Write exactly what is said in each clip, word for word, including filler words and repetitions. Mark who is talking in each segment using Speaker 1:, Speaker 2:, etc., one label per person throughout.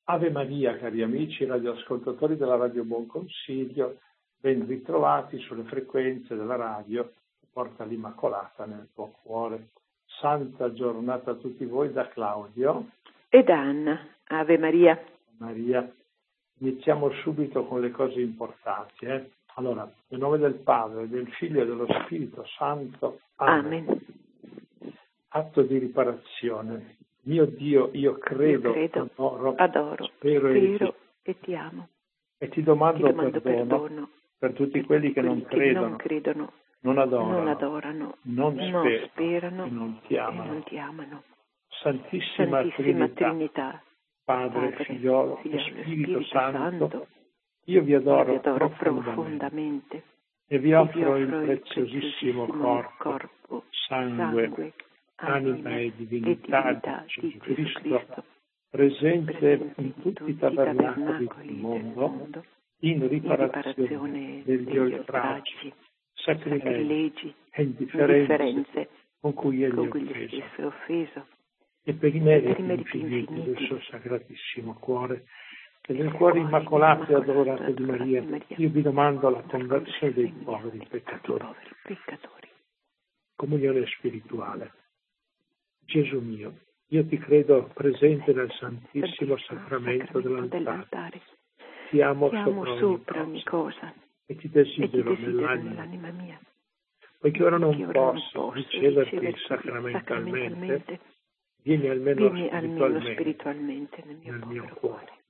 Speaker 1: Ave Maria, cari amici radioascoltatori della Radio Buon Consiglio, ben ritrovati sulle frequenze della radio che porta l'Immacolata nel tuo cuore. Santa giornata a tutti voi da Claudio
Speaker 2: e da Anna. Ave Maria.
Speaker 1: Maria. Iniziamo subito con le cose importanti. Eh? Allora, nel nome del Padre, del Figlio e dello Spirito Santo. Amen.
Speaker 2: Amen.
Speaker 1: Atto di riparazione. Mio Dio, io credo,
Speaker 2: io credo
Speaker 1: adoro,
Speaker 2: adoro
Speaker 1: spero,
Speaker 2: spero
Speaker 1: e,
Speaker 2: e ti amo.
Speaker 1: E ti domando,
Speaker 2: ti domando
Speaker 1: perdono,
Speaker 2: perdono
Speaker 1: per tutti
Speaker 2: per
Speaker 1: quelli,
Speaker 2: tutti
Speaker 1: che,
Speaker 2: quelli
Speaker 1: non
Speaker 2: che
Speaker 1: credono,
Speaker 2: non credono,
Speaker 1: non adorano,
Speaker 2: non, adorano,
Speaker 1: non,
Speaker 2: non
Speaker 1: sperano,
Speaker 2: sperano
Speaker 1: e non ti amano.
Speaker 2: E non ti amano.
Speaker 1: Santissima,
Speaker 2: Santissima
Speaker 1: Trinità,
Speaker 2: Trinità,
Speaker 1: Padre,
Speaker 2: Padre,
Speaker 1: Figliolo
Speaker 2: Figlio
Speaker 1: e
Speaker 2: e
Speaker 1: Spirito,
Speaker 2: Spirito
Speaker 1: Santo,
Speaker 2: Santo,
Speaker 1: io vi adoro,
Speaker 2: io vi adoro
Speaker 1: profondamente,
Speaker 2: profondamente
Speaker 1: e vi
Speaker 2: e
Speaker 1: offro,
Speaker 2: vi offro
Speaker 1: il
Speaker 2: il
Speaker 1: preziosissimo
Speaker 2: preziosissimo
Speaker 1: corpo,
Speaker 2: corpo,
Speaker 1: sangue,
Speaker 2: sangue,
Speaker 1: anima
Speaker 2: anima
Speaker 1: e
Speaker 2: e
Speaker 1: divinità,
Speaker 2: divinità
Speaker 1: di
Speaker 2: di
Speaker 1: Gesù
Speaker 2: Gesù
Speaker 1: Cristo,
Speaker 2: Cristo,
Speaker 1: presente
Speaker 2: presente
Speaker 1: in tutti i
Speaker 2: tabernacoli
Speaker 1: tabernacoli del
Speaker 2: del
Speaker 1: mondo,
Speaker 2: mondo,
Speaker 1: in
Speaker 2: in
Speaker 1: riparazione
Speaker 2: riparazione
Speaker 1: degli
Speaker 2: degli
Speaker 1: oltraggi,
Speaker 2: oltraggi,
Speaker 1: sacrilegi
Speaker 2: sacrilegi,
Speaker 1: e indifferenze
Speaker 2: indifferenze
Speaker 1: con cui egli
Speaker 2: con
Speaker 1: è
Speaker 2: cui gli
Speaker 1: offeso,
Speaker 2: stesso è offeso,
Speaker 1: e per i
Speaker 2: e per
Speaker 1: meriti
Speaker 2: i meriti
Speaker 1: infiniti del
Speaker 2: infiniti
Speaker 1: suo sacratissimo cuore e del
Speaker 2: del
Speaker 1: cuore
Speaker 2: cuore
Speaker 1: immacolato e
Speaker 2: immacolato
Speaker 1: adorato
Speaker 2: e
Speaker 1: di
Speaker 2: adorato
Speaker 1: Maria,
Speaker 2: di Maria,
Speaker 1: io vi domando la
Speaker 2: la
Speaker 1: conversione dei
Speaker 2: conversione
Speaker 1: poveri
Speaker 2: mia,
Speaker 1: peccatori.
Speaker 2: poveri peccatori.
Speaker 1: Comunione spirituale. Gesù mio, io ti credo presente nel Santissimo Sacramento dell'altare. Ti amo,
Speaker 2: Ti amo
Speaker 1: sopra,
Speaker 2: sopra
Speaker 1: ogni
Speaker 2: ogni
Speaker 1: cosa,
Speaker 2: cosa
Speaker 1: e ti
Speaker 2: e ti
Speaker 1: desidero
Speaker 2: desidero
Speaker 1: nell'anima,
Speaker 2: nell'anima mia,
Speaker 1: poiché ora non
Speaker 2: perché ora non
Speaker 1: posso
Speaker 2: posso
Speaker 1: riceverti
Speaker 2: riceverti
Speaker 1: sacramentalmente,
Speaker 2: sacramentalmente.
Speaker 1: vieni almeno
Speaker 2: Vieni almeno
Speaker 1: spiritualmente,
Speaker 2: spiritualmente nel mio
Speaker 1: nel mio
Speaker 2: povero
Speaker 1: cuore.
Speaker 2: cuore.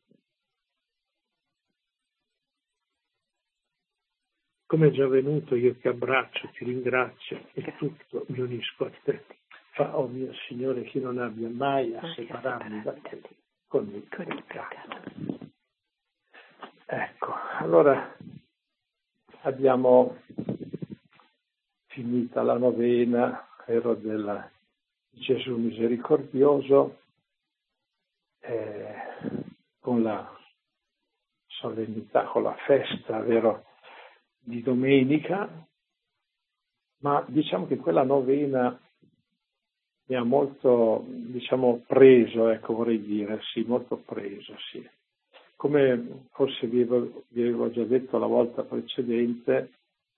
Speaker 1: Come è già venuto, io ti abbraccio, ti ringrazio e tutto mi unisco a te. Fa, oh mio Signore, che non abbia mai a
Speaker 2: Non sia
Speaker 1: separarmi da te
Speaker 2: separarmi da te
Speaker 1: con il
Speaker 2: con il
Speaker 1: peccato.
Speaker 2: peccato.
Speaker 1: Ecco, allora abbiamo finita la novena, ero del Gesù misericordioso, eh, con la solennità, con la festa, vero, di domenica, ma diciamo che quella novena mi ha molto, diciamo, preso, ecco, vorrei dire, sì, molto preso, sì. Come forse vi avevo, vi avevo già detto la volta precedente,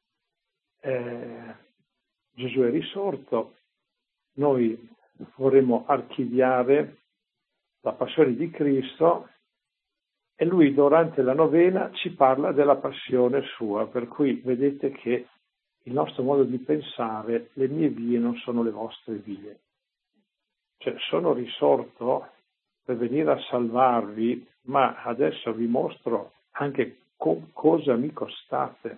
Speaker 1: eh, Gesù è risorto, noi vorremmo archiviare la passione di Cristo e lui durante la novena ci parla della passione sua, per cui vedete che il nostro modo di pensare, le mie vie non sono le vostre vie. Cioè, sono risorto per venire a salvarvi, ma adesso vi mostro anche co- cosa mi costate,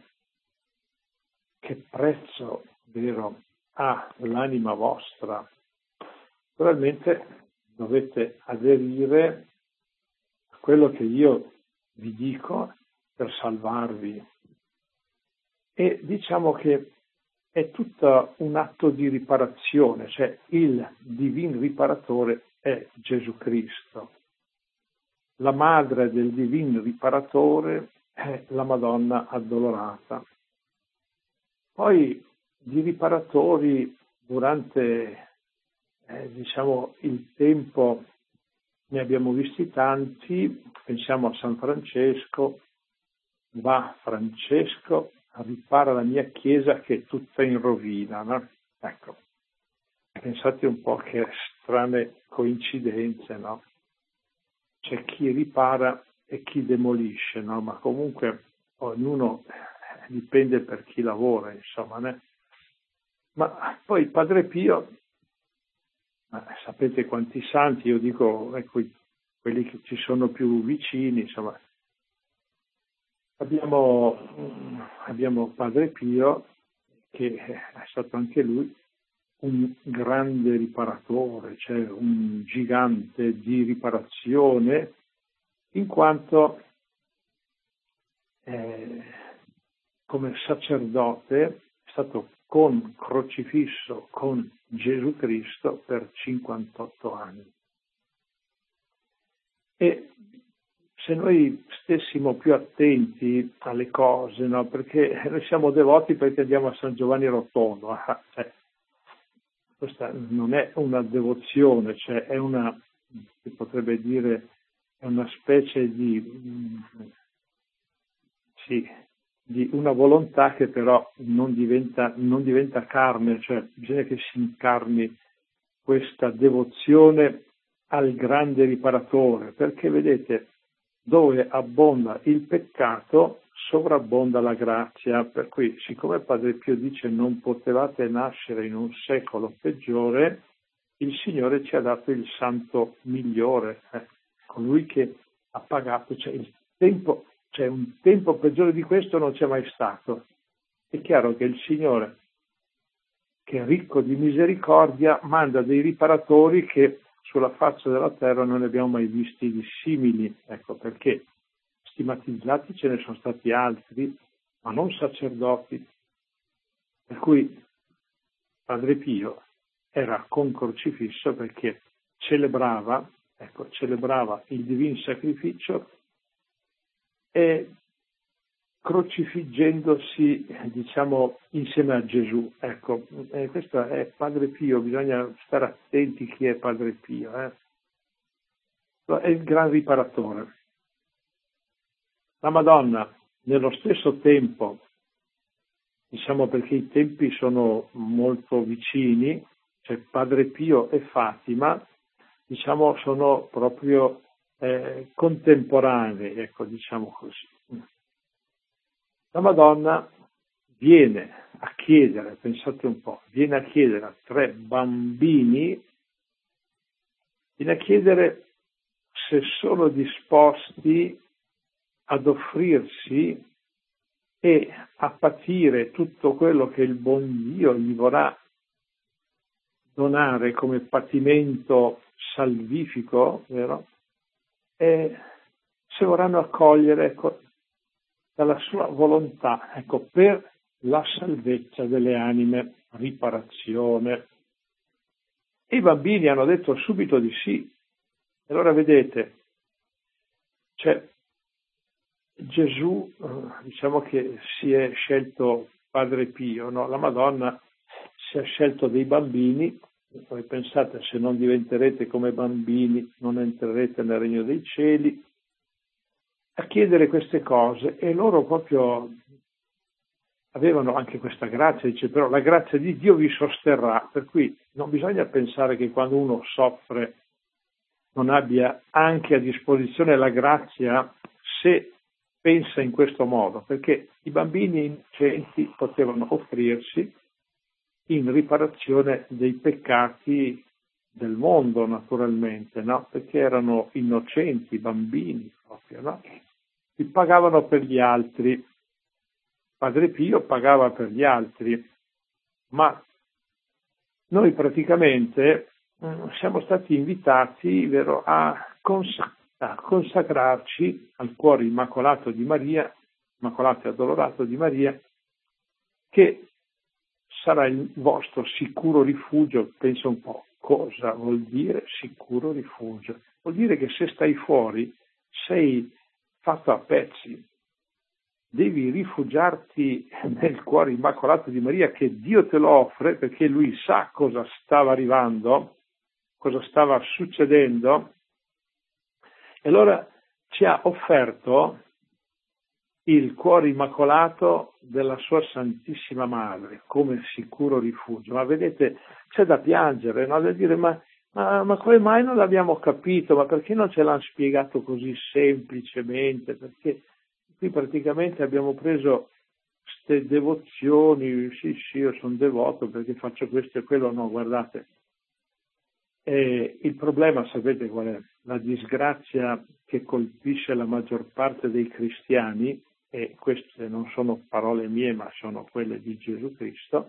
Speaker 1: che prezzo vero ha l'anima vostra. Naturalmente dovete aderire a quello che io vi dico per salvarvi. E diciamo che è tutto un atto di riparazione, cioè il divino riparatore è Gesù Cristo. La madre del divino riparatore è la Madonna addolorata. Poi di riparatori durante eh, diciamo il tempo ne abbiamo visti tanti, pensiamo a San Francesco, va Francesco, ripara la mia chiesa che è tutta in rovina, no? Ecco, pensate un po' che strane coincidenze, no? C'è chi ripara e chi demolisce, no? Ma comunque ognuno dipende per chi lavora, insomma, né? Ma poi Padre Pio, sapete quanti santi, io dico, ecco, quelli che ci sono più vicini, insomma, Abbiamo, abbiamo Padre Pio, che è stato anche lui un grande riparatore, cioè un gigante di riparazione, in quanto eh, come sacerdote è stato con crocifisso con Gesù Cristo per cinquantotto anni. E se noi stessimo più attenti alle cose, no? Perché noi siamo devoti perché andiamo a San Giovanni Rotondo, ah, cioè, questa non è una devozione, cioè è una, si potrebbe dire, è una specie di, sì, di una volontà che però non diventa, non diventa carne, cioè bisogna che si incarni questa devozione al grande riparatore, perché vedete, dove abbonda il peccato sovrabbonda la grazia, per cui siccome Padre Pio dice non potevate nascere in un secolo peggiore, il Signore ci ha dato il santo migliore, eh, colui che ha pagato, cioè il tempo, cioè un tempo peggiore di questo non c'è mai stato. È chiaro che il Signore, che è ricco di misericordia, manda dei riparatori che sulla faccia della terra non ne abbiamo mai visti di simili, ecco perché stigmatizzati ce ne sono stati altri, ma non sacerdoti, per cui Padre Pio era con crocifisso perché celebrava, ecco, celebrava il divino sacrificio e crocifiggendosi, diciamo, insieme a Gesù. Ecco, eh, questo è Padre Pio, bisogna stare attenti chi è Padre Pio. Eh. È il gran riparatore. La Madonna, nello stesso tempo, diciamo perché i tempi sono molto vicini, cioè Padre Pio e Fatima, diciamo, sono proprio eh, contemporanei, ecco, diciamo così. La Madonna viene a chiedere, pensate un po', viene a chiedere a tre bambini, viene a chiedere se sono disposti ad offrirsi e a patire tutto quello che il buon Dio gli vorrà donare come patimento salvifico, vero? E se vorranno accogliere, ecco, dalla sua volontà, ecco, per la salvezza delle anime, riparazione. E i bambini hanno detto subito di sì. E allora vedete, cioè, Gesù, diciamo che si è scelto Padre Pio, no? La Madonna si è scelto dei bambini. Voi pensate, se non diventerete come bambini non entrerete nel regno dei cieli, a chiedere queste cose, e loro proprio avevano anche questa grazia, dice però la grazia di Dio vi sosterrà, per cui non bisogna pensare che quando uno soffre non abbia anche a disposizione la grazia se pensa in questo modo, perché i bambini innocenti potevano offrirsi in riparazione dei peccati del mondo, naturalmente, no? Perché erano innocenti, bambini proprio, no? Li pagavano per gli altri. Padre Pio pagava per gli altri, ma noi praticamente mh, siamo stati invitati, vero, a, consac- a consacrarci al cuore immacolato di Maria, immacolato e addolorato di Maria, che sarà il vostro sicuro rifugio. Pensa un po', cosa vuol dire sicuro rifugio? Vuol dire che se stai fuori sei fatto a pezzi, devi rifugiarti nel cuore immacolato di Maria, che Dio te lo offre perché Lui sa cosa stava arrivando, cosa stava succedendo, e allora ci ha offerto il cuore immacolato della sua Santissima Madre come sicuro rifugio. Ma vedete, c'è da piangere, no? Da dire, ma, ma, ma come mai non l'abbiamo capito? Ma perché non ce l'hanno spiegato così semplicemente? Perché qui praticamente abbiamo preso queste devozioni, sì sì, io sono devoto perché faccio questo e quello, no, guardate. E il problema, sapete qual è? La disgrazia che colpisce la maggior parte dei cristiani, e queste non sono parole mie ma sono quelle di Gesù Cristo,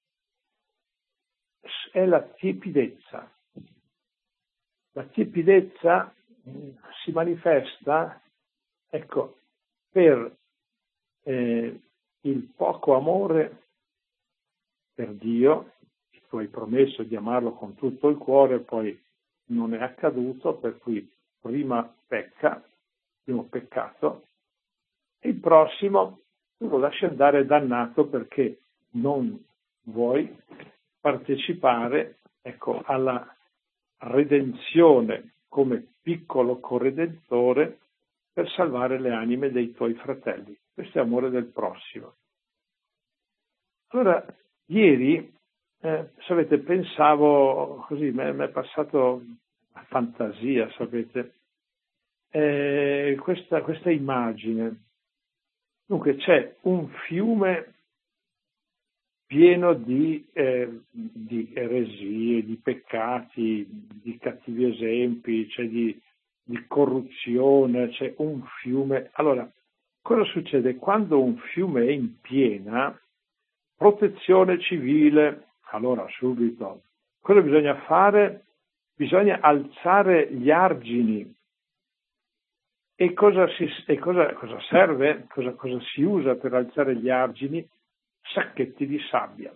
Speaker 1: è la tiepidezza. La tiepidezza si manifesta, ecco, per eh, il poco amore per Dio. Tu hai promesso di amarlo con tutto il cuore, poi non è accaduto, per cui prima pecca, primo peccato, e il prossimo tu lo lasci andare dannato perché non vuoi partecipare, ecco, alla redenzione come piccolo corredentore per salvare le anime dei tuoi fratelli. Questo è amore del prossimo. Allora, ieri, eh, sapete, pensavo così, mi è passato la fantasia, sapete, eh, questa, questa immagine. Dunque c'è un fiume pieno di, eh, di eresie, di peccati, di cattivi esempi, c'è di, di corruzione, c'è un fiume. Allora, cosa succede? Quando un fiume è in piena, protezione civile, allora subito, cosa bisogna fare? Bisogna alzare gli argini. E cosa, si, e cosa, cosa serve? Cosa, cosa si usa per alzare gli argini? Sacchetti di sabbia.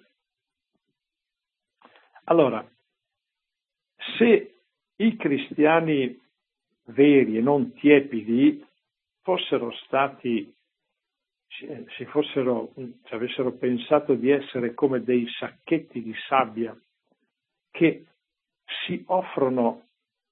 Speaker 1: Allora, se i cristiani veri e non tiepidi fossero stati, se fossero, se avessero pensato di essere come dei sacchetti di sabbia che si offrono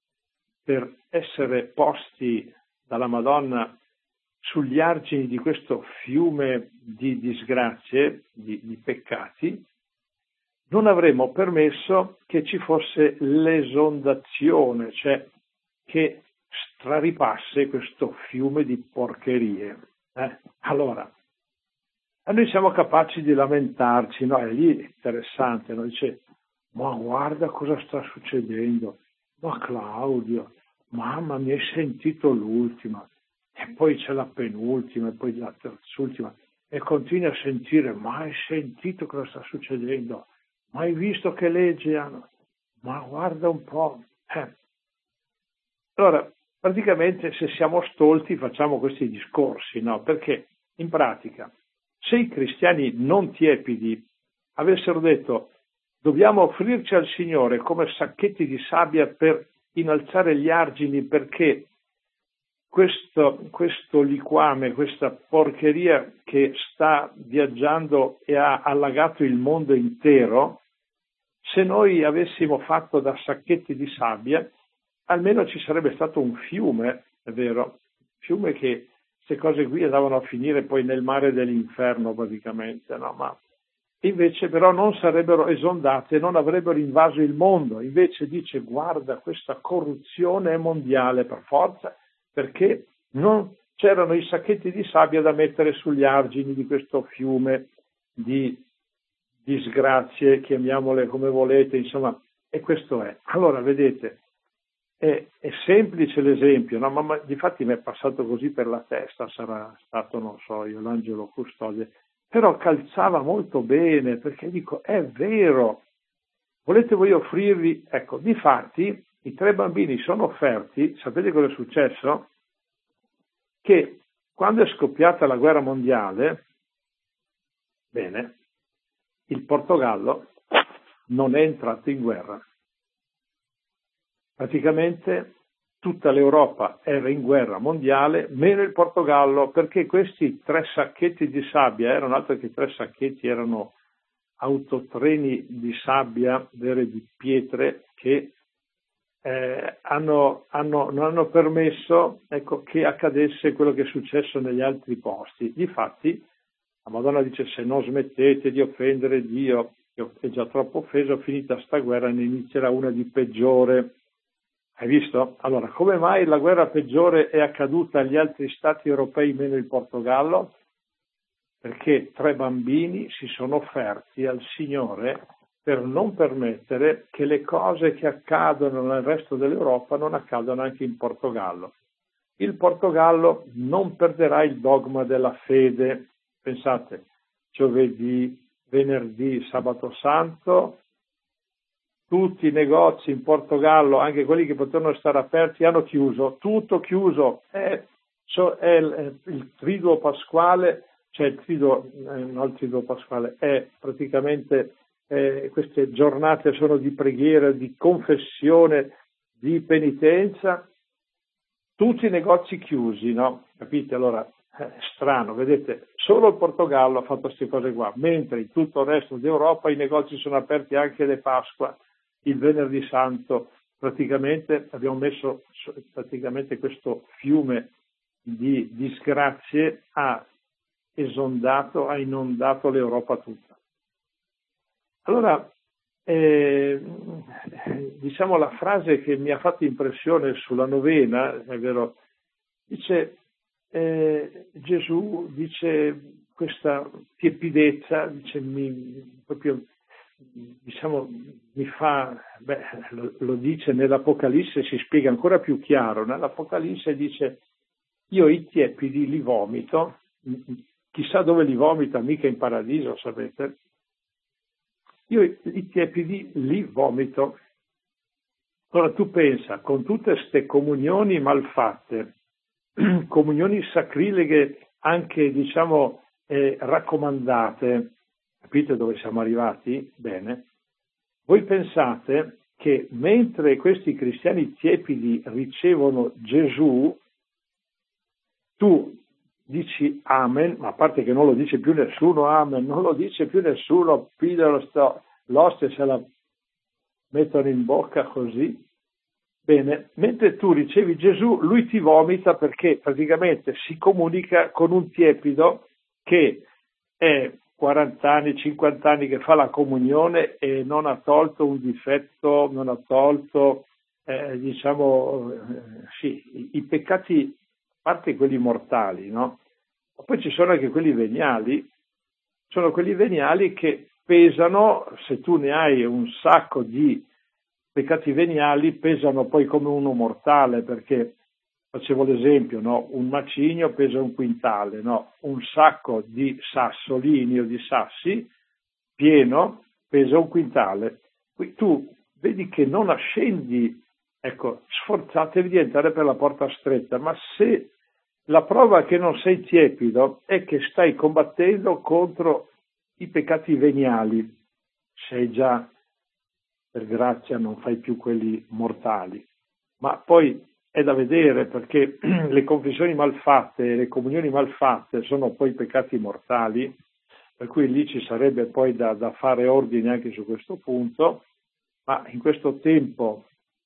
Speaker 1: per essere posti dalla Madonna sugli argini di questo fiume di disgrazie, di, di peccati, non avremmo permesso che ci fosse l'esondazione, cioè che straripasse questo fiume di porcherie. Eh? Allora, noi siamo capaci di lamentarci, no? È lì interessante, no? Dice, ma guarda cosa sta succedendo, ma Claudio, mamma, mi hai sentito l'ultima, e poi c'è la penultima, e poi la terzultima, e continui a sentire, ma hai sentito cosa sta succedendo? Ma hai visto che leggi hanno? Ma guarda un po'. Eh. Allora, praticamente se siamo stolti facciamo questi discorsi, no? Perché in pratica, se i cristiani non tiepidi avessero detto dobbiamo offrirci al Signore come sacchetti di sabbia per innalzare gli argini perché questo, questo liquame, questa porcheria che sta viaggiando e ha allagato il mondo intero, se noi avessimo fatto da sacchetti di sabbia, almeno ci sarebbe stato un fiume, è vero, fiume che queste cose qui andavano a finire poi nel mare dell'inferno praticamente, no? Ma invece però non sarebbero esondate, non avrebbero invaso il mondo. Invece dice guarda, questa corruzione è mondiale per forza, perché non c'erano i sacchetti di sabbia da mettere sugli argini di questo fiume di disgrazie, chiamiamole come volete, insomma, e questo è. Allora, vedete, è, è semplice l'esempio, no? ma, ma difatti mi è passato così per la testa, sarà stato, non so io, l'angelo custode, però calzava molto bene, perché dico, è vero, volete voi offrirvi, ecco, difatti i tre bambini sono offerti, sapete cosa è successo? Che quando è scoppiata la guerra mondiale, bene, il Portogallo non è entrato in guerra. Praticamente tutta l'Europa era in guerra mondiale, meno il Portogallo, perché questi tre sacchetti di sabbia, erano altro che tre sacchetti, erano autotreni di sabbia, vere di pietre, che eh, hanno, hanno, non hanno permesso ecco, che accadesse quello che è successo negli altri posti. Difatti, la Madonna dice, se non smettete di offendere Dio, io è già troppo offeso, finita sta guerra ne inizierà una di peggiore. Hai visto? Allora, come mai la guerra peggiore è accaduta agli altri stati europei meno il Portogallo? Perché tre bambini si sono offerti al Signore per non permettere che le cose che accadono nel resto dell'Europa non accadano anche in Portogallo. Il Portogallo non perderà il dogma della fede. Pensate, giovedì, venerdì, sabato santo, tutti i negozi in Portogallo, anche quelli che potevano stare aperti, hanno chiuso, tutto chiuso. È, è il, il triduo pasquale, cioè il triduo, eh, no il triduo pasquale, è praticamente eh, queste giornate sono di preghiera, di confessione, di penitenza, tutti i negozi chiusi, no? Capite? Allora, è strano, vedete, solo il Portogallo ha fatto queste cose qua, mentre in tutto il resto d'Europa i negozi sono aperti anche le Pasqua, il venerdì santo praticamente abbiamo messo praticamente questo fiume di disgrazie ha esondato, ha inondato l'Europa tutta. Allora, eh, diciamo la frase che mi ha fatto impressione sulla novena, è vero, dice eh, Gesù, dice questa tiepidezza, dice mi proprio diciamo mi fa, beh, lo, lo dice nell'Apocalisse, si spiega ancora più chiaro, nell'Apocalisse dice io i tiepidi li vomito, chissà dove li vomita, mica in paradiso, sapete? Io i tiepidi li vomito. Ora tu pensa, con tutte queste comunioni malfatte, comunioni sacrileghe anche, diciamo, eh, raccomandate, capite dove siamo arrivati? Bene. Voi pensate che mentre questi cristiani tiepidi ricevono Gesù, tu dici amen, ma a parte che non lo dice più nessuno amen, non lo dice più nessuno, pigliano l'ostia e se la mettono in bocca così. Bene, mentre tu ricevi Gesù, lui ti vomita perché praticamente si comunica con un tiepido che è quaranta anni, cinquanta anni che fa la comunione e non ha tolto un difetto, non ha tolto, eh, diciamo, eh, sì, i, i peccati, a parte quelli mortali, no? Ma poi ci sono anche quelli veniali, sono quelli veniali che pesano, se tu ne hai un sacco di peccati veniali, pesano poi come uno mortale, perché facevo l'esempio, no? Un macigno pesa un quintale, no? Un sacco di sassolini o di sassi pieno pesa un quintale. Qui tu vedi che non ascendi, ecco, sforzatevi di entrare per la porta stretta, ma se la prova che non sei tiepido è che stai combattendo contro i peccati veniali, sei già, per grazia, non fai più quelli mortali, ma poi è da vedere perché le confessioni malfatte, le comunioni malfatte sono poi peccati mortali, per cui lì ci sarebbe poi da, da fare ordine anche su questo punto, ma in questo tempo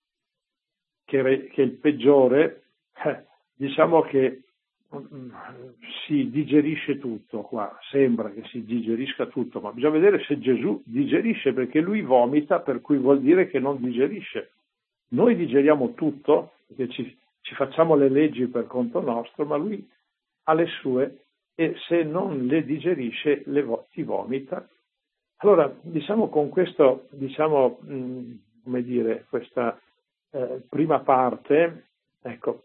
Speaker 1: che, che è il peggiore, eh, diciamo che si digerisce tutto qua, sembra che si digerisca tutto, ma bisogna vedere se Gesù digerisce, perché lui vomita, per cui vuol dire che non digerisce. Noi digeriamo tutto, perché ci, ci facciamo le leggi per conto nostro, ma lui ha le sue e se non le digerisce le vo- ti vomita. Allora, diciamo con questo, diciamo, mh, come dire, questa eh, prima parte, ecco,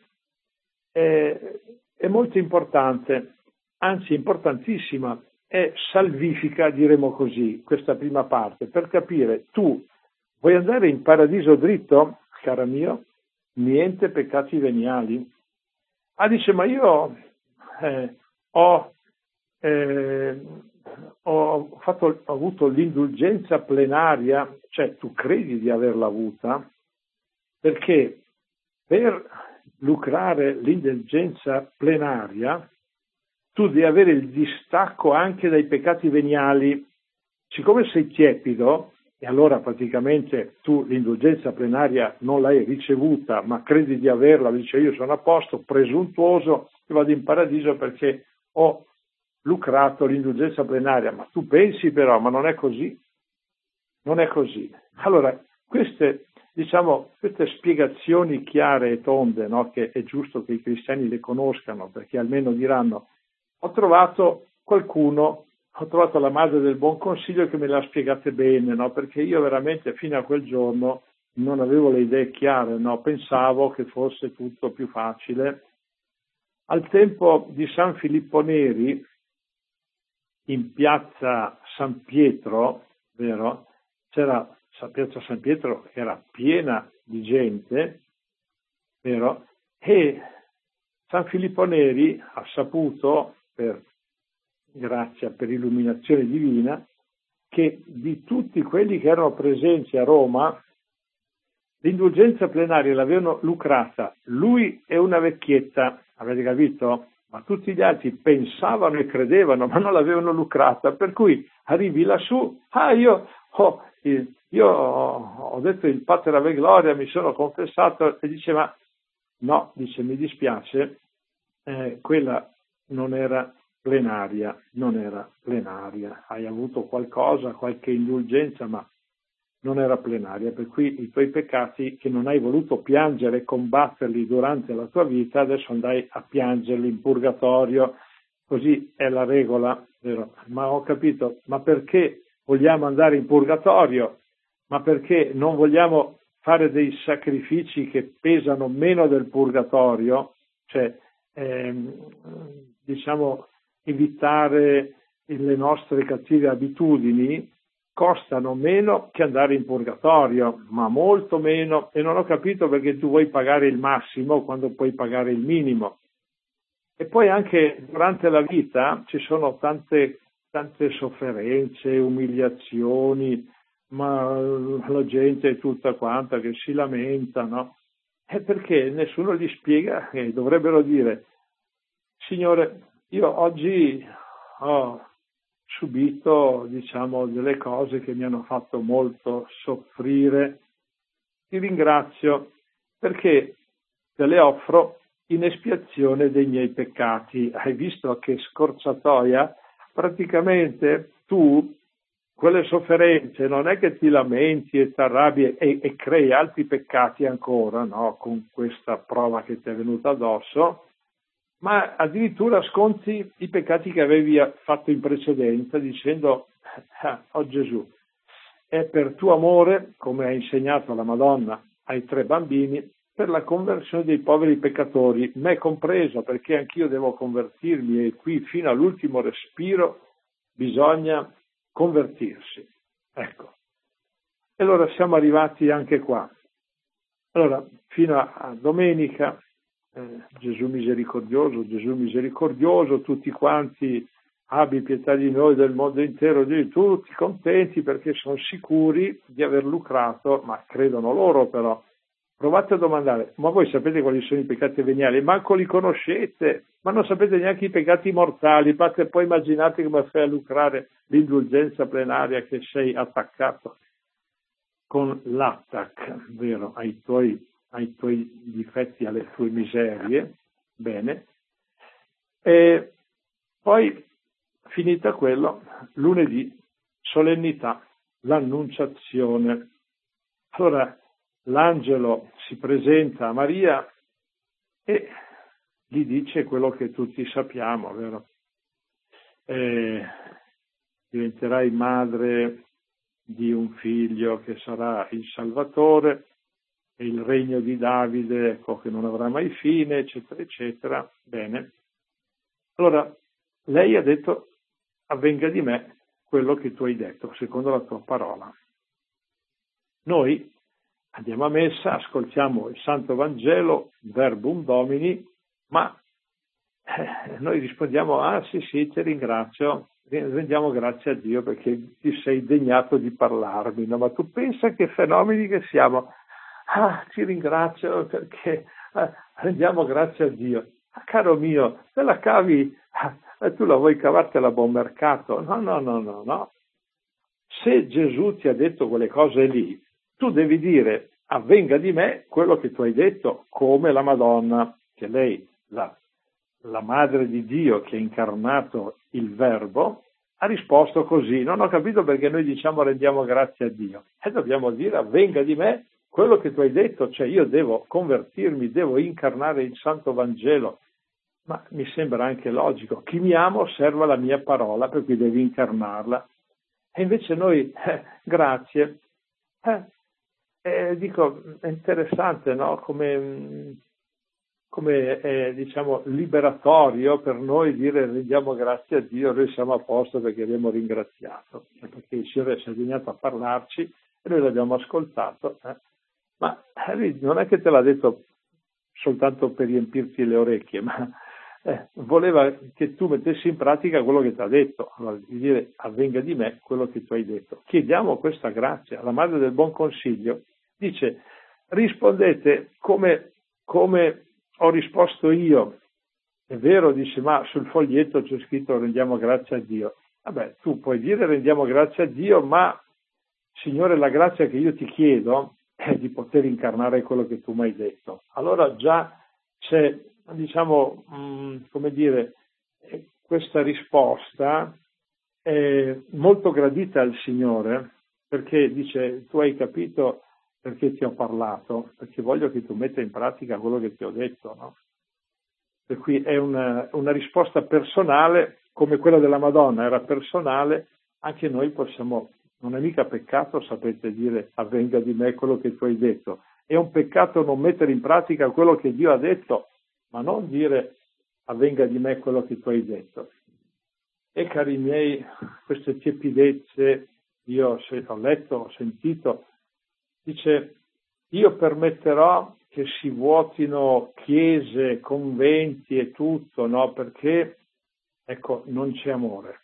Speaker 1: è, è molto importante, anzi importantissima, è salvifica, diremo così, questa prima parte, per capire, tu vuoi andare in paradiso dritto, cara mio? Niente peccati veniali. Ah, dice, ma io eh, ho, eh, ho, fatto, ho avuto l'indulgenza plenaria, cioè tu credi di averla avuta, perché per lucrare l'indulgenza plenaria tu devi avere il distacco anche dai peccati veniali. Siccome sei tiepido, e allora praticamente tu l'indulgenza plenaria non l'hai ricevuta, ma credi di averla, dice io sono a posto, presuntuoso, io vado in paradiso perché ho lucrato l'indulgenza plenaria, ma tu pensi però, ma non è così, non è così. Allora, queste, diciamo, queste spiegazioni chiare e tonde, no, che è giusto che i cristiani le conoscano, perché almeno diranno, ho trovato qualcuno, ho trovato la madre del buon consiglio che me l'ha spiegate bene, no? Perché io veramente fino a quel giorno non avevo le idee chiare, no? Pensavo che fosse tutto più facile. Al tempo di San Filippo Neri, in piazza San Pietro, vero? C'era la piazza San Pietro che era piena di gente, vero? E San Filippo Neri ha saputo, per grazia, per illuminazione divina, che di tutti quelli che erano presenti a Roma, l'indulgenza plenaria l'avevano lucrata lui e una vecchietta, avete capito? Ma tutti gli altri pensavano e credevano, ma non l'avevano lucrata, per cui arrivi lassù, ah io oh, io ho detto il Pater Ave Gloria, mi sono confessato, e dice, ma no, dice, mi dispiace, eh, quella non era plenaria, non era plenaria, hai avuto qualcosa, qualche indulgenza, ma non era plenaria, per cui i tuoi peccati che non hai voluto piangere e combatterli durante la tua vita, adesso andai a piangerli in purgatorio, così è la regola, vero? Ma ho capito, ma perché vogliamo andare in purgatorio? Ma perché non vogliamo fare dei sacrifici che pesano meno del purgatorio? Cioè, ehm, diciamo, evitare le nostre cattive abitudini costano meno che andare in purgatorio, ma molto meno, e non ho capito perché tu vuoi pagare il massimo quando puoi pagare il minimo. E poi anche durante la vita ci sono tante, tante sofferenze, umiliazioni, ma la gente è tutta quanta che si lamenta, no? È perché nessuno gli spiega che dovrebbero dire: Signore, io oggi ho subito, diciamo, delle cose che mi hanno fatto molto soffrire, ti ringrazio perché te le offro in espiazione dei miei peccati. Hai visto che scorciatoia? Praticamente tu quelle sofferenze non è che ti lamenti e ti arrabbi e, e crei altri peccati ancora, no? Con questa prova che ti è venuta addosso, ma addirittura sconti i peccati che avevi fatto in precedenza dicendo: ah, oh Gesù, è per tuo amore, come ha insegnato la Madonna ai tre bambini, per la conversione dei poveri peccatori, me compreso, perché anch'io devo convertirmi e qui fino all'ultimo respiro bisogna convertirsi. Ecco. E allora siamo arrivati anche qua. Allora, fino a, a domenica, eh, Gesù misericordioso, Gesù misericordioso, tutti quanti, abbi pietà di noi, del mondo intero, di tutti contenti perché sono sicuri di aver lucrato, ma credono loro però. Provate a domandare: ma voi sapete quali sono i peccati veniali? Manco li conoscete, ma non sapete neanche i peccati mortali, poi immaginate come fai a lucrare l'indulgenza plenaria che sei attaccato con l'attac, vero, ai tuoi, ai tuoi difetti, alle tue miserie. Bene. E poi, finita quello, lunedì, solennità, l'annunciazione. Allora, l'angelo si presenta a Maria e gli dice quello che tutti sappiamo, vero? Eh, diventerai madre di un figlio che sarà il Salvatore, e il regno di Davide, ecco, che non avrà mai fine, eccetera, eccetera. Bene. Allora, lei ha detto: avvenga di me quello che tu hai detto, secondo la tua parola. Noi andiamo a messa, ascoltiamo il Santo Vangelo, Verbum Domini, ma eh, noi rispondiamo: ah sì sì, ti ringrazio, rendiamo grazie a Dio perché ti sei degnato di parlarmi. No? Ma tu pensa che fenomeni che siamo? Ah, ti ringrazio perché eh, rendiamo grazie a Dio. Ah, caro mio, te la cavi, eh, tu la vuoi cavartela a buon mercato? No, no, no, no, no. Se Gesù ti ha detto quelle cose lì, tu devi dire: avvenga di me quello che tu hai detto, come la Madonna, che lei, la, la madre di Dio che ha incarnato il Verbo, ha risposto così. Non ho capito perché noi diciamo rendiamo grazie a Dio. E dobbiamo dire: avvenga di me quello che tu hai detto, cioè io devo convertirmi, devo incarnare il Santo Vangelo. Ma mi sembra anche logico. Chi mi ama osserva la mia parola, per cui devi incarnarla. E invece noi, eh, grazie. Eh, eh, dico, è interessante, no? Come, come è, diciamo, liberatorio per noi dire rendiamo grazie a Dio, noi siamo a posto perché abbiamo ringraziato, perché il Signore si è dignato a parlarci e noi l'abbiamo ascoltato. Eh. Ma eh, non è che te l'ha detto soltanto per riempirti le orecchie, ma eh, voleva che tu mettessi in pratica quello che ti ha detto, allora, di dire: avvenga di me quello che tu hai detto. Chiediamo questa grazia. La Madre del Buon Consiglio dice: rispondete come, come ho risposto io. È vero, dice, ma sul foglietto c'è scritto rendiamo grazie a Dio. Vabbè, tu puoi dire rendiamo grazie a Dio, ma Signore, la grazia che io ti chiedo è di poter incarnare quello che tu mi hai detto. Allora già c'è, diciamo, mh, come dire, questa risposta è molto gradita al Signore, perché dice, tu hai capito perché ti ho parlato, perché voglio che tu metta in pratica quello che ti ho detto, no? Per cui è una, una risposta personale, come quella della Madonna era personale, anche noi possiamo, non è mica peccato, sapete dire, avvenga di me quello che tu hai detto. È un peccato non mettere in pratica quello che Dio ha detto, ma non dire avvenga di me quello che tu hai detto. E cari miei, queste tiepidezze, io ho letto, ho sentito, dice, io permetterò che si vuotino chiese, conventi e tutto, no? Perché, ecco, non c'è amore,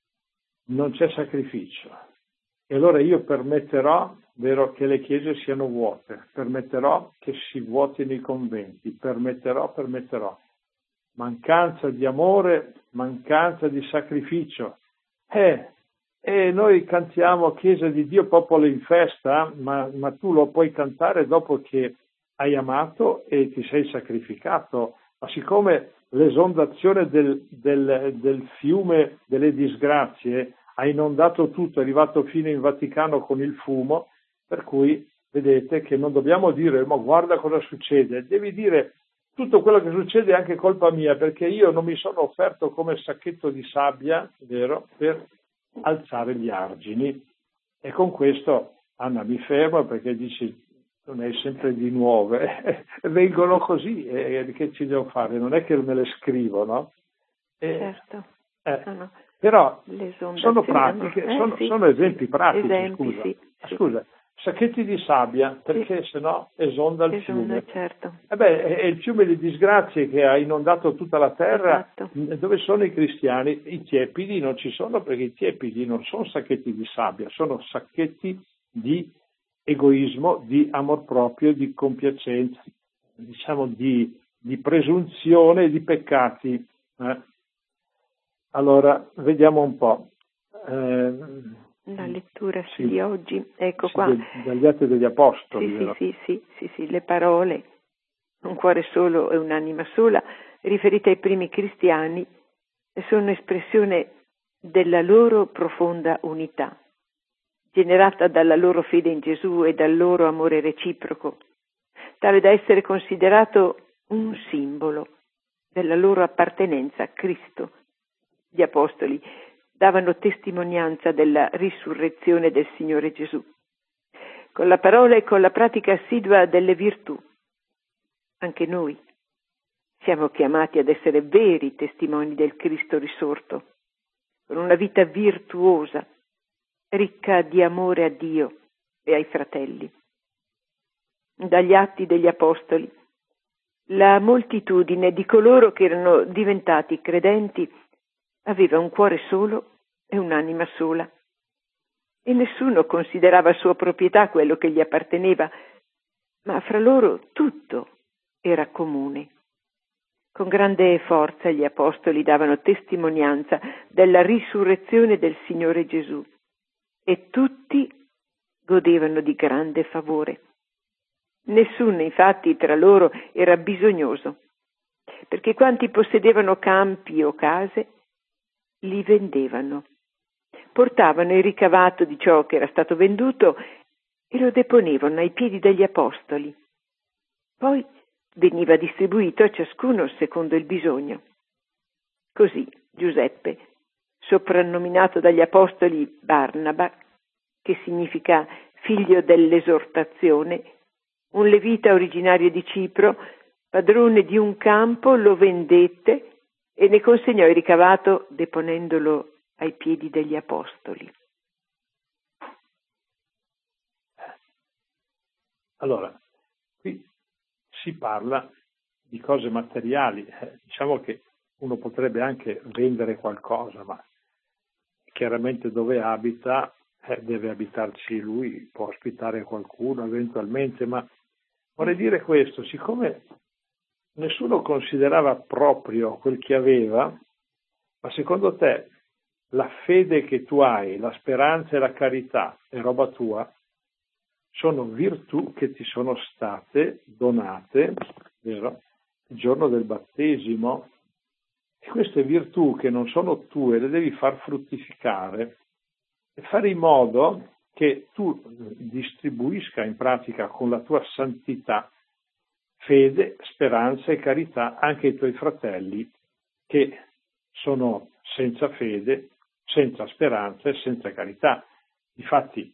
Speaker 1: non c'è sacrificio. E allora io permetterò, vero, che le chiese siano vuote, permetterò che si vuotino i conventi, permetterò, permetterò. Mancanza di amore, mancanza di sacrificio. Eh, e noi cantiamo Chiesa di Dio, popolo in festa, ma, ma tu lo puoi cantare dopo che hai amato e ti sei sacrificato. Ma siccome l'esondazione del, del, del fiume delle disgrazie ha inondato tutto, è arrivato fino in Vaticano con il fumo, per cui vedete che non dobbiamo dire, ma guarda cosa succede, devi dire tutto quello che succede è anche colpa mia, perché io non mi sono offerto come sacchetto di sabbia, vero, per alzare gli argini. E con questo, Anna, mi fermo perché dici, non è sempre di nuove, vengono così, e che ci devo fare? Non è che me le scrivo, no? E,
Speaker 2: certo.
Speaker 1: eh,
Speaker 2: Sono
Speaker 1: però sono pratiche,
Speaker 2: eh,
Speaker 1: sono,
Speaker 2: sì,
Speaker 1: sono esempi
Speaker 2: sì,
Speaker 1: pratici,
Speaker 2: esempi,
Speaker 1: scusa.
Speaker 2: sì, sì.
Speaker 1: Scusa, sacchetti di sabbia, perché
Speaker 2: Sì.
Speaker 1: sennò esonda il
Speaker 2: Esonda,
Speaker 1: fiume.
Speaker 2: certo.
Speaker 1: Eh beh, è il fiume di disgrazie che ha inondato tutta la terra.
Speaker 2: Esatto.
Speaker 1: Dove sono i cristiani? I tiepidi non ci sono, perché i tiepidi non sono sacchetti di sabbia, sono sacchetti di egoismo, di amor proprio, di compiacenza, diciamo di, di presunzione e di peccati. Eh? Allora, vediamo un po'. Eh,
Speaker 2: La lettura
Speaker 1: sì,
Speaker 2: di oggi, ecco
Speaker 1: sì,
Speaker 2: qua.
Speaker 1: dagli Atti degli Apostoli.
Speaker 2: Sì,
Speaker 1: vero?
Speaker 2: sì, sì, sì, sì, sì, le parole, un cuore solo e un'anima sola, riferite ai primi cristiani, sono espressione della loro profonda unità, generata dalla loro fede in Gesù e dal loro amore reciproco, tale da essere considerato un simbolo della loro appartenenza a Cristo. Gli apostoli davano testimonianza della risurrezione del Signore Gesù, con la parola e con la pratica assidua delle virtù. Anche noi siamo chiamati ad essere veri testimoni del Cristo risorto, con una vita virtuosa, ricca di amore a Dio e ai fratelli. Dagli Atti degli Apostoli, la moltitudine di coloro che erano diventati credenti aveva un cuore solo e un'anima sola, e nessuno considerava sua proprietà quello che gli apparteneva, ma fra loro tutto era comune. Con grande forza gli apostoli davano testimonianza della risurrezione del Signore Gesù e tutti godevano di grande favore. Nessuno infatti tra loro era bisognoso, perché quanti possedevano campi o case li vendevano, portavano il ricavato di ciò che era stato venduto e lo deponevano ai piedi degli apostoli. Poi veniva distribuito a ciascuno secondo il bisogno. Così Giuseppe, soprannominato dagli apostoli Barnaba, che significa figlio dell'esortazione, un levita originario di Cipro, padrone di un campo, lo vendette e ne consegnò il ricavato deponendolo ai piedi degli apostoli.
Speaker 1: Allora, qui si parla di cose materiali, eh, diciamo che uno potrebbe anche vendere qualcosa, ma chiaramente dove abita eh, deve abitarci lui, può ospitare qualcuno eventualmente, ma vorrei dire questo, siccome nessuno considerava proprio quel che aveva, ma secondo te la fede che tu hai, la speranza e la carità è roba tua, sono virtù che ti sono state donate, vero? Il giorno del battesimo. E queste virtù che non sono tue le devi far fruttificare e fare in modo che tu distribuisca in pratica con la tua santità fede, speranza e carità anche ai tuoi fratelli che sono senza fede, senza speranza e senza carità. Difatti,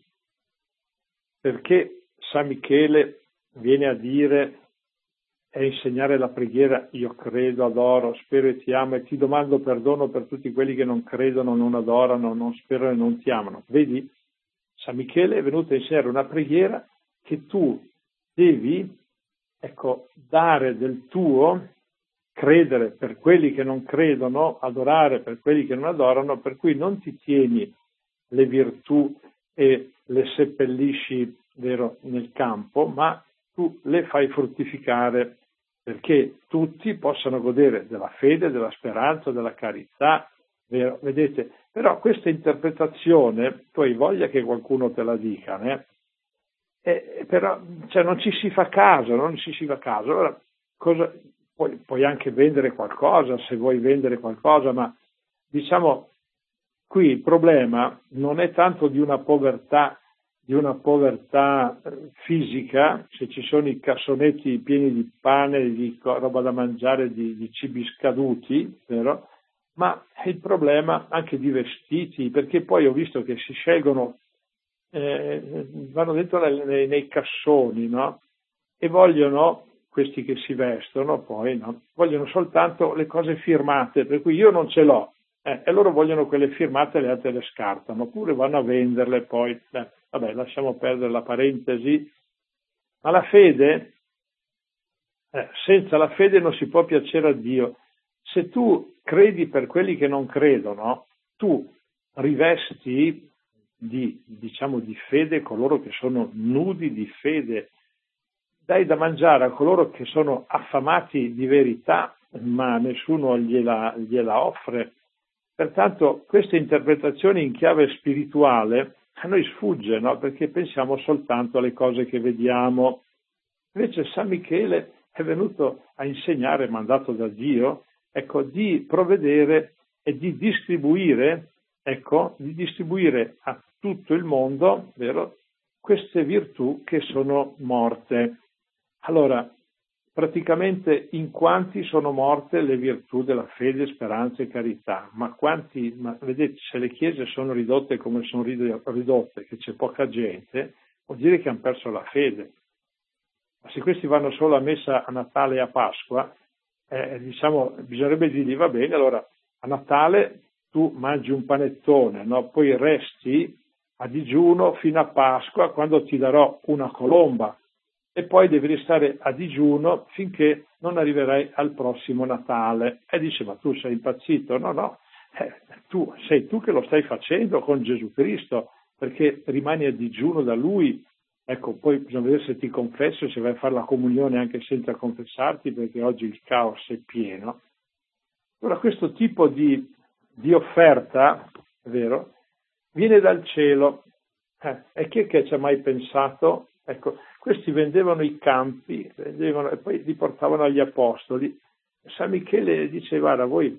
Speaker 1: perché San Michele viene a dire e a insegnare la preghiera io credo, adoro, spero e ti amo e ti domando perdono per tutti quelli che non credono, non adorano, non sperano e non ti amano. Vedi? San Michele è venuto a insegnare una preghiera che tu devi, ecco, dare del tuo, credere per quelli che non credono, adorare per quelli che non adorano, per cui non ti tieni le virtù e le seppellisci, vero, nel campo, ma tu le fai fruttificare perché tutti possano godere della fede, della speranza, della carità, vero? Vedete? Però questa interpretazione, tu hai voglia che qualcuno te la dica, né? E, però cioè, non ci si fa caso, non ci si fa caso. Allora, cosa, puoi, puoi anche vendere qualcosa, se vuoi vendere qualcosa, ma diciamo, qui il problema non è tanto di una povertà, di una povertà fisica, se ci sono i cassonetti pieni di pane, di roba da mangiare, di, di cibi scaduti, vero? Ma è il problema anche di vestiti, perché poi ho visto che si scelgono, eh, vanno dentro nei, nei cassoni, no? E vogliono, questi che si vestono poi, no? Vogliono soltanto le cose firmate, per cui io non ce l'ho, eh, e loro vogliono quelle firmate e le altre le scartano, oppure vanno a venderle poi. Eh, vabbè, lasciamo perdere la parentesi. Ma la fede, eh, senza la fede non si può piacere a Dio. Se tu credi per quelli che non credono, tu rivesti di, diciamo, di fede coloro che sono nudi di fede, dai da mangiare a coloro che sono affamati di verità, ma nessuno gliela, gliela offre. Pertanto queste interpretazioni in chiave spirituale a noi sfugge, no? Perché pensiamo soltanto alle cose che vediamo. Invece San Michele è venuto a insegnare, mandato da Dio, ecco, di provvedere e di distribuire, ecco, di distribuire a tutto il mondo, vero, queste virtù che sono morte. Allora, praticamente in quanti sono morte le virtù della fede, speranza e carità? Ma quanti, ma vedete, se le chiese sono ridotte come sono ridotte, che c'è poca gente, vuol dire che hanno perso la fede. Ma se questi vanno solo a messa a Natale e a Pasqua, eh, diciamo, bisognerebbe dirgli, va bene, allora a Natale tu mangi un panettone, no? Poi resti a digiuno fino a Pasqua, quando ti darò una colomba, e poi devi restare a digiuno finché non arriverai al prossimo Natale. E dice, ma tu sei impazzito? No, no, eh, tu sei tu che lo stai facendo con Gesù Cristo, perché rimani a digiuno da Lui. Ecco, poi bisogna vedere se ti confessi, se vai a fare la comunione anche senza confessarti, perché oggi il caos è pieno. Allora questo tipo di, di offerta, è vero, viene dal cielo. Eh, e chi è che ci ha mai pensato? Ecco, questi vendevano i campi, vendevano, e poi li portavano agli apostoli. San Michele dice, guarda, voi